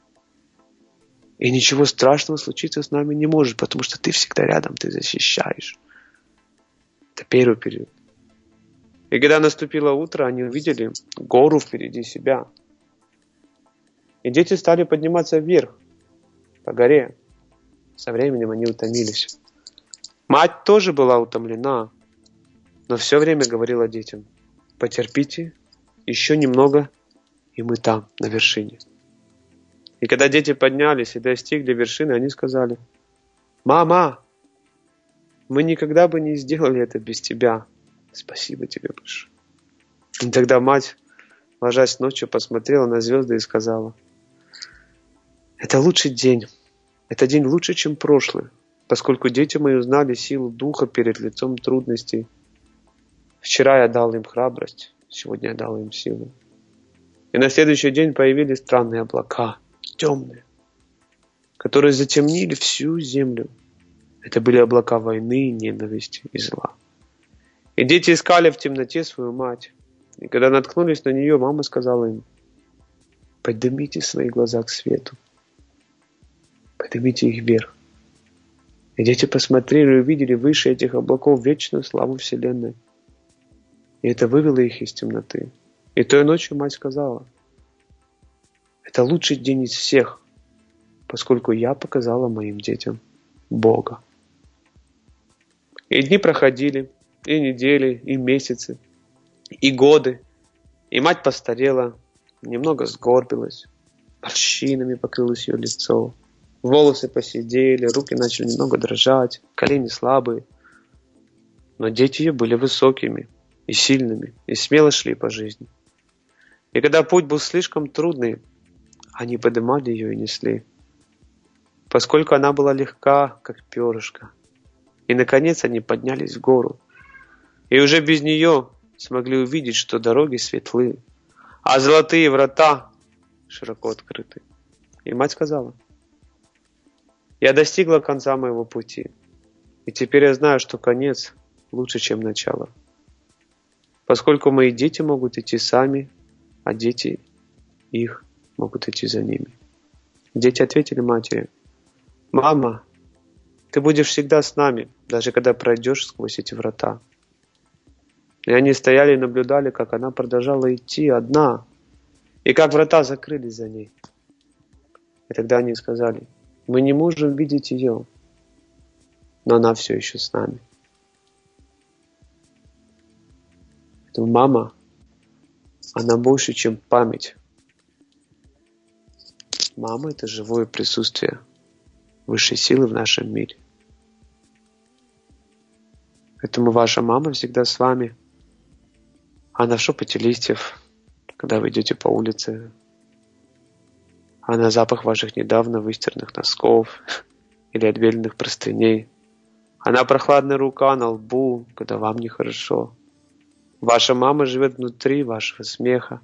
И ничего страшного случиться с нами не может, потому что ты всегда рядом, ты защищаешь». Это первый период. И когда наступило утро, они увидели гору впереди себя. И дети стали подниматься вверх, по горе. Со временем они утомились. Мать тоже была утомлена, но все время говорила детям: «Потерпите, еще немного, и мы там, на вершине». И когда дети поднялись и достигли вершины, они сказали: «Мама, мы никогда бы не сделали это без тебя. Спасибо тебе большое». И тогда мать, ложась ночью, посмотрела на звезды и сказала: «Это лучший день. Это день лучше, чем прошлый, поскольку дети мои узнали силу духа перед лицом трудностей. Вчера я дал им храбрость, сегодня я дал им силу». И на следующий день появились странные облака, темные, которые затемнили всю землю. Это были облака войны, ненависти и зла. И дети искали в темноте свою мать. И когда наткнулись на нее, мама сказала им: «Поднимите свои глаза к свету. Поднимите их вверх». И дети посмотрели и увидели выше этих облаков вечную славу Вселенной. И это вывело их из темноты. И той ночью мать сказала: «Это лучший день из всех, поскольку я показала моим детям Бога». И дни проходили, и недели, и месяцы, и годы. И мать постарела, немного сгорбилась, морщинами покрылось ее лицо, волосы поседели, руки начали немного дрожать, колени слабые. Но дети ее были высокими и сильными, и смело шли по жизни. И когда путь был слишком трудный, они поднимали ее и несли, поскольку она была легка, как перышко. И, наконец, они поднялись в гору. И уже без нее смогли увидеть, что дороги светлы, а золотые врата широко открыты. И мать сказала: «Я достигла конца моего пути, и теперь я знаю, что конец лучше, чем начало. Поскольку мои дети могут идти сами, а дети их могут идти за ними». Дети ответили матери: «Мама, ты будешь всегда с нами, даже когда пройдешь сквозь эти врата». И они стояли и наблюдали, как она продолжала идти одна, и как врата закрылись за ней. И тогда они сказали: «Мы не можем видеть ее, но она все еще с нами». Поэтому мама, она больше, чем память. Мама — это живое присутствие высшей силы в нашем мире. Поэтому ваша мама всегда с вами. Она в шепоте листьев, когда вы идете по улице. Она запах ваших недавно выстиранных носков или отбеленных простыней. Она прохладная рука на лбу, когда вам нехорошо. Ваша мама живет внутри вашего смеха.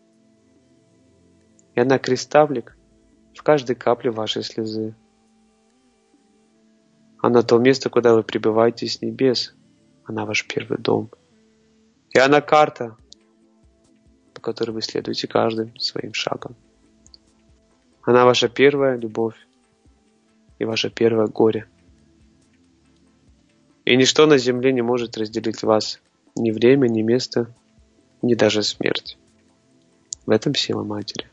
И она кристаллик в каждой капле вашей слезы. Она то место, куда вы прибываете с небес. Она ваш первый дом. И она карта, по которой вы следуете каждым своим шагом. Она ваша первая любовь и ваше первое горе. И ничто на земле не может разделить вас. Ни время, ни место, ни даже смерть. В этом сила матери.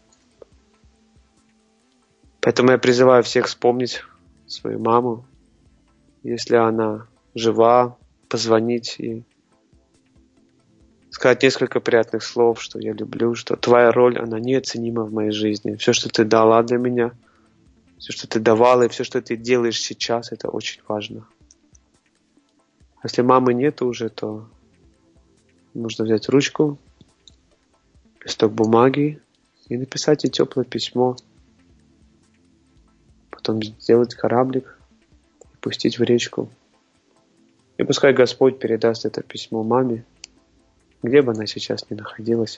Поэтому я призываю всех вспомнить свою маму, если она жива, позвонить и сказать несколько приятных слов, что я люблю, что твоя роль, она неоценима в моей жизни. Все, что ты дала для меня, все, что ты давала, и все, что ты делаешь сейчас, это очень важно. Если мамы нет уже, то нужно взять ручку, листок бумаги и написать ей теплое письмо. Потом сделать кораблик и пустить в речку. И пускай Господь передаст это письмо маме, где бы она сейчас ни находилась.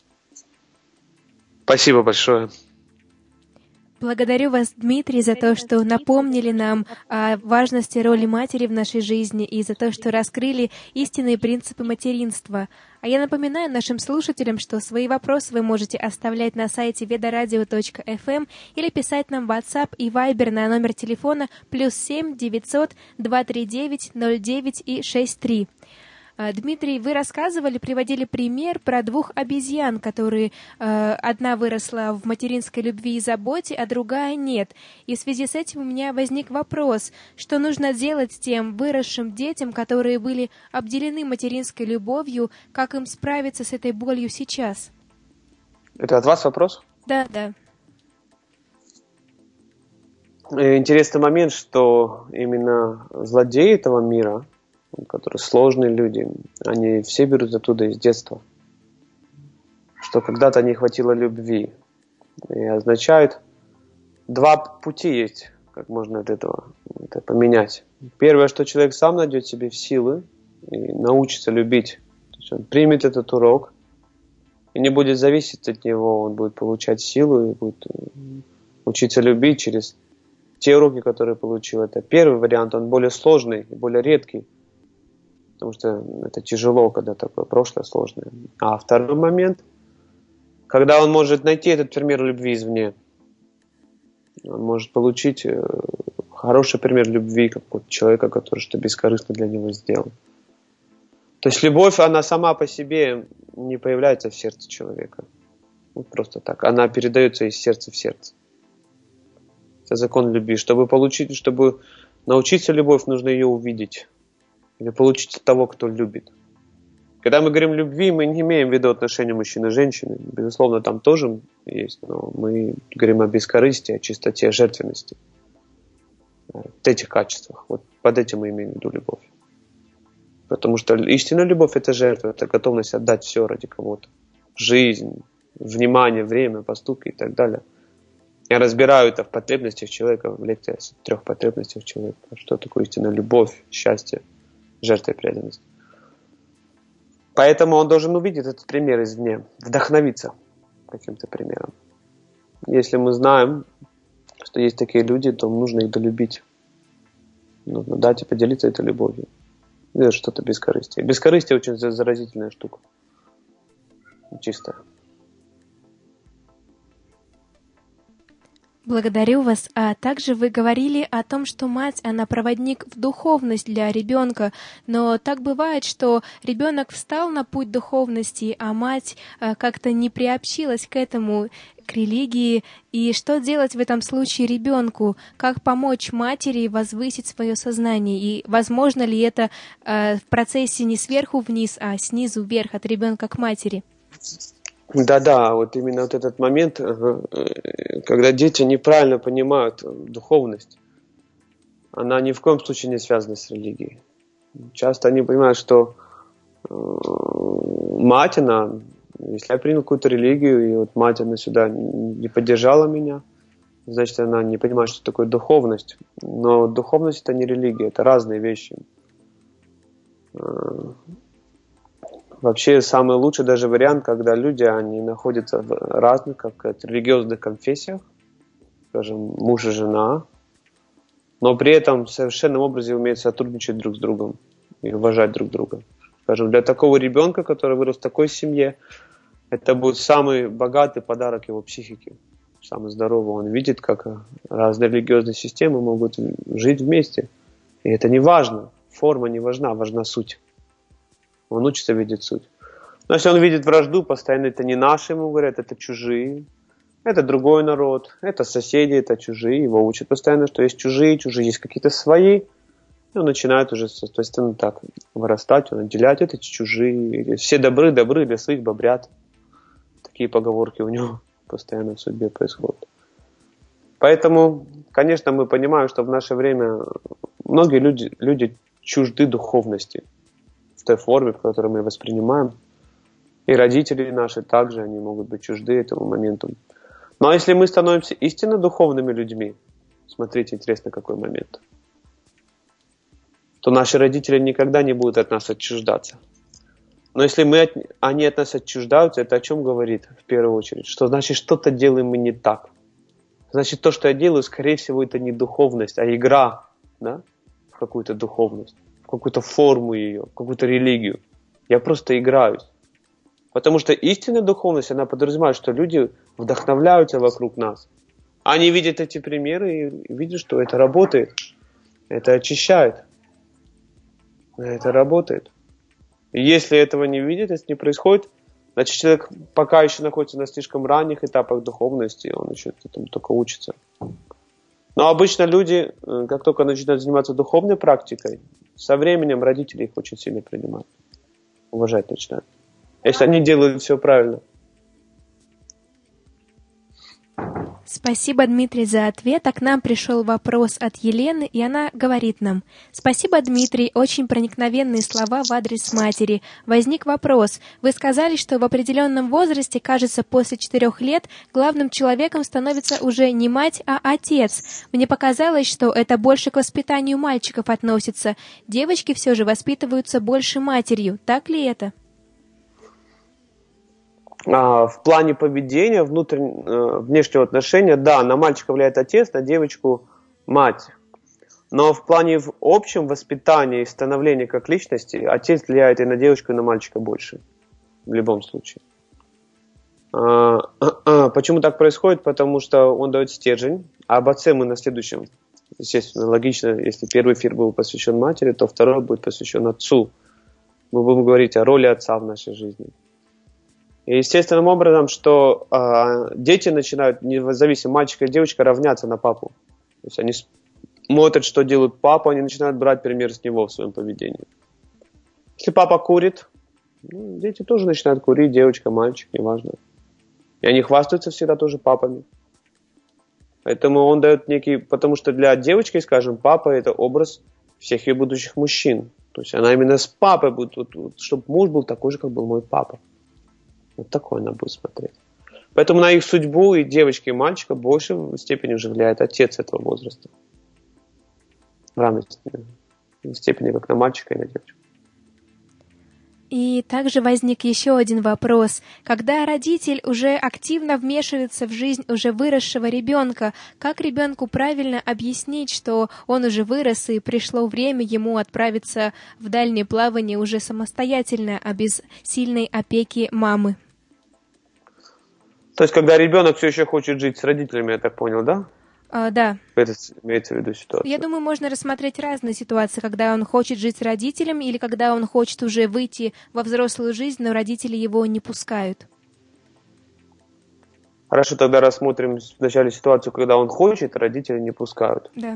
Спасибо большое. Благодарю вас, Дмитрий, за то, что напомнили нам о важности роли матери в нашей жизни и за то, что раскрыли истинные принципы материнства. А я напоминаю нашим слушателям, что свои вопросы вы можете оставлять на сайте ведарадио точка эф эм или писать нам в WhatsApp и Viber на номер телефона плюс семь девятьсот два три девять ноль девять и шесть три. Дмитрий, вы рассказывали, приводили пример про двух обезьян, которые э, одна выросла в материнской любви и заботе, а другая нет. И в связи с этим у меня возник вопрос, что нужно делать тем выросшим детям, которые были обделены материнской любовью, как им справиться с этой болью сейчас? Это от вас вопрос? Да, да. Интересный момент, что именно злодеи этого мира, которые сложные люди, они все берут оттуда из детства. Что когда-то не хватило любви. И означает, два пути есть, как можно от этого это поменять. Первое, что человек сам найдет себе силы и научится любить. То есть он примет этот урок и не будет зависеть от него, он будет получать силу и будет учиться любить через те уроки, которые получил. Это первый вариант, он более сложный и более редкий. Потому что это тяжело, когда такое прошлое сложное. А второй момент, когда он может найти этот пример любви извне, он может получить хороший пример любви какого-то человека, который что бескорыстно для него сделал. То есть любовь, она сама по себе не появляется в сердце человека. Вот просто так. Она передается из сердца в сердце. Это закон любви. Чтобы получить, чтобы научиться любовь, нужно ее увидеть. Или получить от того, кто любит. Когда мы говорим любви, мы не имеем в виду отношения мужчины и женщины. Безусловно, там тоже есть, но мы говорим о бескорыстии, о чистоте, о жертвенности. Вот этих качествах. Вот под этим мы имеем в виду любовь. Потому что истинная любовь – это жертва, это готовность отдать все ради кого-то. Жизнь, внимание, время, поступки и так далее. Я разбираю это в потребностях человека, в лекции о трех потребностях человека. Что такое истинная любовь, счастье, жертва и преданность. Поэтому он должен увидеть этот пример извне, вдохновиться каким-то примером. Если мы знаем, что есть такие люди, то нужно их долюбить. Нужно дать и поделиться этой любовью. Это что-то бескорыстие. Бескорыстие очень заразительная штука. Чистая. Благодарю вас. А также вы говорили о том, что мать, она проводник в духовность для ребенка. Но так бывает, что ребенок встал на путь духовности, а мать как-то не приобщилась к этому, к религии. И что делать в этом случае ребенку? Как помочь матери возвысить свое сознание? И возможно ли это в процессе не сверху вниз, а снизу вверх, от ребенка к матери? Да-да, вот именно вот этот момент, когда дети неправильно понимают духовность, она ни в коем случае не связана с религией. Часто они понимают, что мать, она, если я принял какую-то религию, и вот мать, она сюда не поддержала меня, значит, она не понимает, что такое духовность. Но духовность – это не религия, это разные вещи. Вообще, самый лучший даже вариант, когда люди, они находятся в разных, как сказать, религиозных конфессиях, скажем, муж и жена, но при этом совершенным образом умеют сотрудничать друг с другом и уважать друг друга. Скажем, для такого ребенка, который вырос в такой семье, это будет самый богатый подарок его психике, самый здоровый. Он видит, как разные религиозные системы могут жить вместе. И это не важно, форма не важна, важна суть. Он учится видеть суть. Но если он видит вражду, постоянно это не наши, ему говорят, это чужие. Это другой народ, это соседи, это чужие. Его учат постоянно, что есть чужие, чужие, есть какие-то свои. И он начинает уже, соответственно, так вырастать, он отделять, это чужие. Все добры, добры, для своих бобрят. Такие поговорки у него постоянно в судьбе происходят. Поэтому, конечно, мы понимаем, что в наше время многие люди, люди чужды духовности в той форме, в которой мы воспринимаем. И родители наши также, они могут быть чужды этому моменту. Но если мы становимся истинно духовными людьми, смотрите, интересно, какой момент, то наши родители никогда не будут от нас отчуждаться. Но если мы от, они от нас отчуждаются, это о чем говорит в первую очередь? Что значит, что-то делаем мы не так. Значит, то, что я делаю, скорее всего, это не духовность, а игра, да, в какую-то духовность, в какую-то форму ее, в какую-то религию. Я просто играюсь. Потому что истинная духовность, она подразумевает, что люди вдохновляются вокруг нас. Они видят эти примеры и видят, что это работает. Это очищает. Это работает. И если этого не видят, если не происходит, значит, человек пока еще находится на слишком ранних этапах духовности, он еще этому только учится. Но обычно люди, как только начинают заниматься духовной практикой, со временем родители их очень сильно принимают. Уважать начинают. Если они делают все правильно. Спасибо, Дмитрий, за ответ. А к нам пришел вопрос от Елены, и она говорит нам: «Спасибо, Дмитрий, очень проникновенные слова в адрес матери. Возник вопрос. Вы сказали, что в определенном возрасте, кажется, после четырех лет, главным человеком становится уже не мать, а отец. Мне показалось, что это больше к воспитанию мальчиков относится. Девочки все же воспитываются больше матерью. Так ли это?» В плане поведения, внутреннего, внешнего отношения, да, на мальчика влияет отец, на девочку мать. Но в плане в общем воспитания и становления как личности, отец влияет и на девочку, и на мальчика больше. В любом случае. Почему так происходит? Потому что он дает стержень, а об отце мы на следующем. Естественно, логично, если первый эфир был посвящен матери, то второй будет посвящен отцу. Мы будем говорить о роли отца в нашей жизни. И естественным образом, что э, дети начинают, независимо мальчик или девочка, равняться на папу. То есть они смотрят, что делает папа, они начинают брать пример с него в своем поведении. Если папа курит, ну, дети тоже начинают курить, девочка, мальчик, неважно. И они хвастаются всегда тоже папами. Поэтому он дает некий... Потому что для девочки, скажем, папа — это образ всех ее будущих мужчин. То есть она именно с папой будет, вот, вот, чтобы муж был такой же, как был мой папа. Вот такое она будет смотреть. Поэтому на их судьбу и девочки, и мальчика в большей степени уже влияет отец этого возраста. В равной степени, как на мальчика и на девочку. И также возник еще один вопрос. Когда родитель уже активно вмешивается в жизнь уже выросшего ребенка, как ребенку правильно объяснить, что он уже вырос и пришло время ему отправиться в дальнее плавание уже самостоятельно, а без сильной опеки мамы? То есть, когда ребенок все еще хочет жить с родителями, я так понял, да? А, да. Это имеется в виду ситуация. Я думаю, можно рассмотреть разные ситуации, когда он хочет жить с родителями или когда он хочет уже выйти во взрослую жизнь, но родители его не пускают. Хорошо, тогда рассмотрим вначале ситуацию, когда он хочет, а родители не пускают. Да.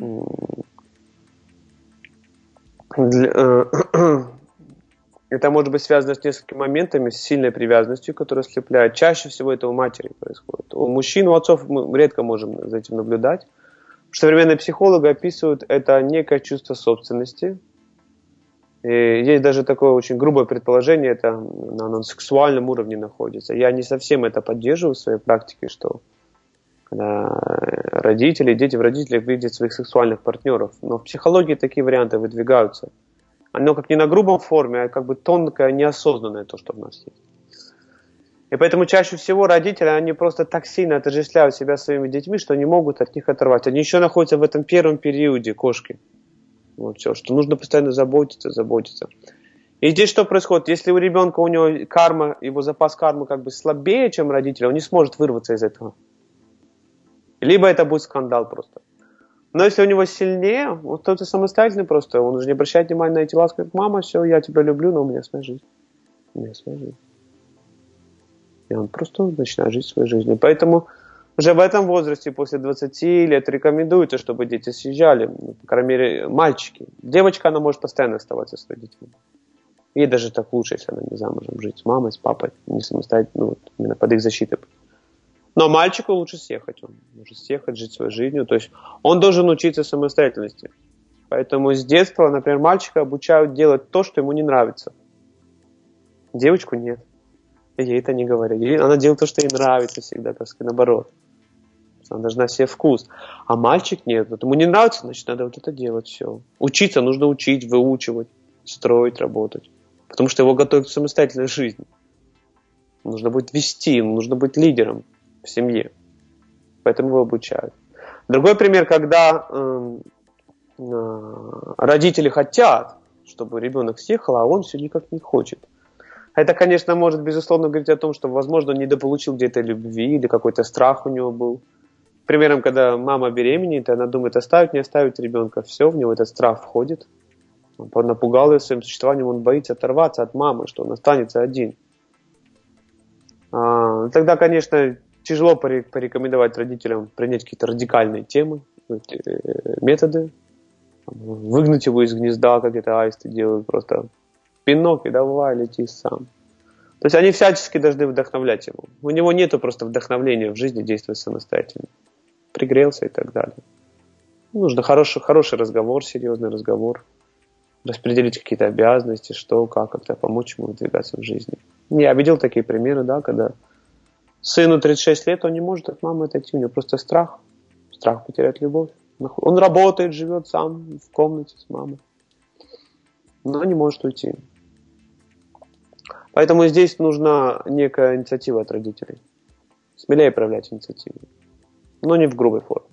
Для, это может быть связано с несколькими моментами, с сильной привязанностью, которая слепляет. Чаще всего это у матери происходит. У мужчин, у отцов мы редко можем за этим наблюдать. Современные психологи описывают это некое чувство собственности. И есть даже такое очень грубое предположение, это на, на сексуальном уровне находится. Я не совсем это поддерживаю в своей практике, что когда родители, дети в родителях видят своих сексуальных партнеров. Но в психологии такие варианты выдвигаются. Оно как не на грубом форме, а как бы тонкое, неосознанное то, что в нас есть. И поэтому чаще всего родители, они просто так сильно отождествляют себя своими детьми, что не могут от них оторвать. Они еще находятся в этом первом периоде кошки. Вот все, что нужно постоянно заботиться, заботиться. И здесь что происходит? Если у ребенка, у него карма, его запас кармы как бы слабее, чем родителя, он не сможет вырваться из этого. Либо это будет скандал просто. Но если у него сильнее, он становится самостоятельным просто. Он уже не обращает внимания на эти ласки, как мама, все, я тебя люблю, но у меня своя жизнь. У меня своя жизнь. И он просто начинает жить своей жизнью. Поэтому уже в этом возрасте, после двадцати лет, рекомендуется, чтобы дети съезжали. По крайней мере, мальчики. Девочка, она может постоянно оставаться с родителями. Ей даже так лучше, если она не замужем, жить с мамой, с папой, не самостоятельно, ну, вот, именно под их защитой. Но мальчику лучше съехать. Он может съехать, жить своей жизнью. То есть он должен учиться самостоятельности. Поэтому с детства, например, мальчика обучают делать то, что ему не нравится. Девочку нет. Ей это не говорят. Ей, она делает то, что ей нравится всегда, так сказать, наоборот. Она должна себе вкус. А мальчик нет. Вот ему не нравится, значит, надо вот это делать все. Учиться нужно учить, выучивать, строить, работать. Потому что его готовят к самостоятельной жизни. Нужно будет вести, нужно быть лидером в семье. Поэтому его обучают. Другой пример, когда э, э, родители хотят, чтобы ребенок съехал, а он все никак не хочет. Это, конечно, может, безусловно, говорить о том, что, возможно, он недополучил где-то любви или какой-то страх у него был. Примером, когда мама беременеет, она думает, оставить, не оставить ребенка. Все, в него этот страх входит. Он напугал ее своим существованием, он боится оторваться от мамы, что он останется один. А, тогда, конечно, тяжело порекомендовать родителям принять какие-то радикальные темы, методы. Выгнать его из гнезда, как это аисты делают, просто пинок и давай, лети сам. То есть они всячески должны вдохновлять его. У него нету просто вдохновления в жизни действовать самостоятельно. Пригрелся и так далее. Нужно хороший, хороший разговор, серьезный разговор. Распределить какие-то обязанности, что, как, как-то помочь ему двигаться в жизни. Я видел такие примеры, да, когда сыну тридцать шесть лет, он не может от мамы отойти, у него просто страх. Страх потерять любовь. Он работает, живет сам в комнате с мамой, но не может уйти. Поэтому здесь нужна некая инициатива от родителей. Смелее проявлять инициативу, но не в грубой форме.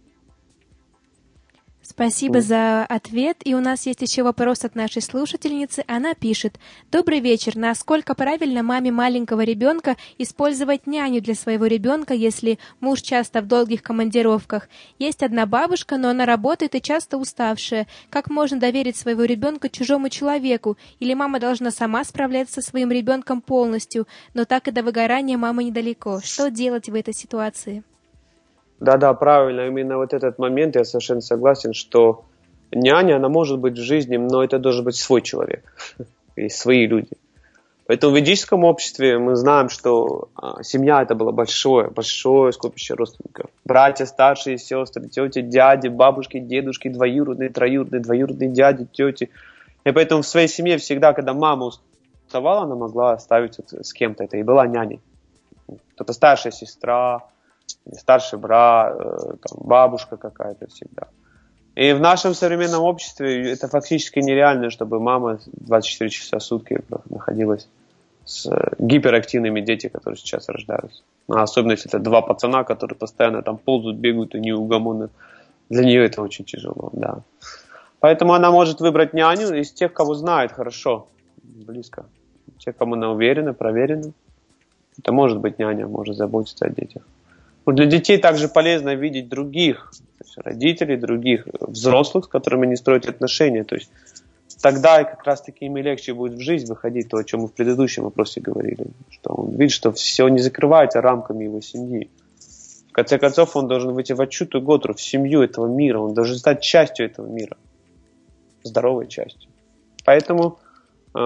Спасибо за ответ. И у нас есть еще вопрос от нашей слушательницы. Она пишет: «Добрый вечер. Насколько правильно маме маленького ребенка использовать няню для своего ребенка, если муж часто в долгих командировках? Есть одна бабушка, но она работает и часто уставшая. Как можно доверить своего ребенка чужому человеку? Или мама должна сама справляться со своим ребенком полностью, но так и до выгорания мама недалеко? Что делать в этой ситуации?» Да-да, правильно. Именно вот этот момент, я совершенно согласен, что няня, она может быть в жизни, но это должен быть свой человек. И свои люди. Поэтому в ведическом обществе мы знаем, что а, семья это было большое, большое скопище родственников. Братья, старшие сестры, тети, дяди, бабушки, дедушки, двоюродные, троюродные, двоюродные дяди, тети. И поэтому в своей семье всегда, когда мама уставала, она могла оставить с кем-то это. И была няней. Кто-то старшая сестра, старший брат, там, бабушка какая-то всегда. И в нашем современном обществе это фактически нереально, чтобы мама двадцать четыре часа в сутки находилась с гиперактивными детьми, которые сейчас рождаются. А особенно если это два пацана, которые постоянно там ползают, бегают и неугомонны. Для нее это очень тяжело, да. Поэтому она может выбрать няню из тех, кого знает хорошо, близко. Тех, кому она уверена, проверена. Это может быть няня, может заботиться о детях. Но для детей также полезно видеть других, то есть родителей, других взрослых, с которыми они строят отношения. То есть тогда и как раз-таки им легче будет в жизнь выходить, то, о чем мы в предыдущем вопросе говорили. Что он видит, что все не закрывается рамками его семьи. В конце концов, он должен выйти в отчутую готру, в семью этого мира. Он должен стать частью этого мира. Здоровой частью. Поэтому э,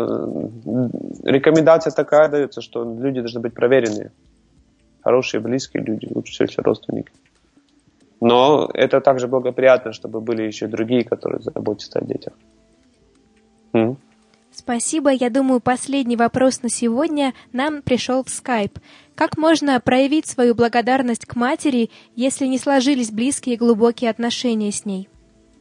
рекомендация такая дается, что люди должны быть проверенные. Хорошие, близкие люди, лучше всего, если родственники. Но это также благоприятно, чтобы были еще другие, которые заботятся о детях. М? Спасибо. Я думаю, последний вопрос на сегодня нам пришел в скайп. Как можно проявить свою благодарность к матери, если не сложились близкие и глубокие отношения с ней?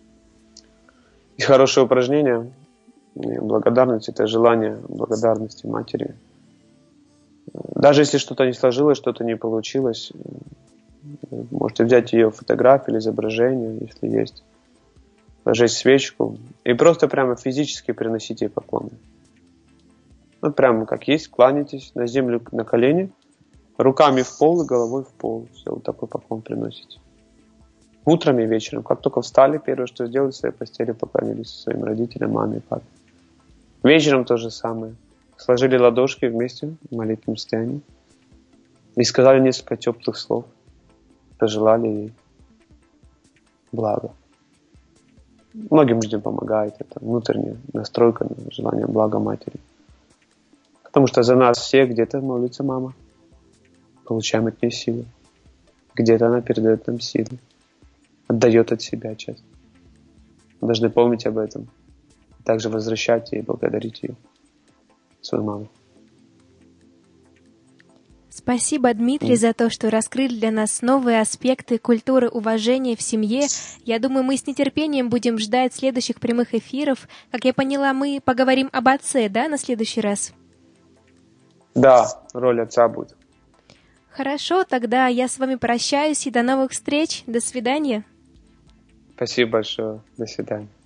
И хорошее упражнение. Благодарность – это желание благодарности матери. Даже если что-то не сложилось, что-то не получилось, можете взять ее фотографию или изображение, если есть, зажечь свечку и просто прямо физически приносите ей поклоны. Вот прямо как есть, кланяйтесь на землю, на колени, руками в пол и головой в пол. Все, вот такой поклон приносите. Утром и вечером, как только встали, первое, что сделали в своей постели, поклонились своим родителям, маме и папе. Вечером то же самое. Сложили ладошки вместе в молитвенном состоянии и сказали несколько теплых слов, пожелали ей блага. Многим людям помогает это внутренняя настройка на желание блага матери. Потому что за нас всех где-то молится мама. Получаем от нее силы. Где-то она передает нам силы. Отдает от себя часть. должны помнить об этом. Также возвращать и благодарить ее, свою маму. Спасибо, Дмитрий, за то, что раскрыли для нас новые аспекты культуры уважения в семье. Я думаю, мы с нетерпением будем ждать следующих прямых эфиров. Как я поняла, мы поговорим об отце, да, на следующий раз? Да, роль отца будет. Хорошо, тогда я с вами прощаюсь и до новых встреч. До свидания. Спасибо большое. До свидания.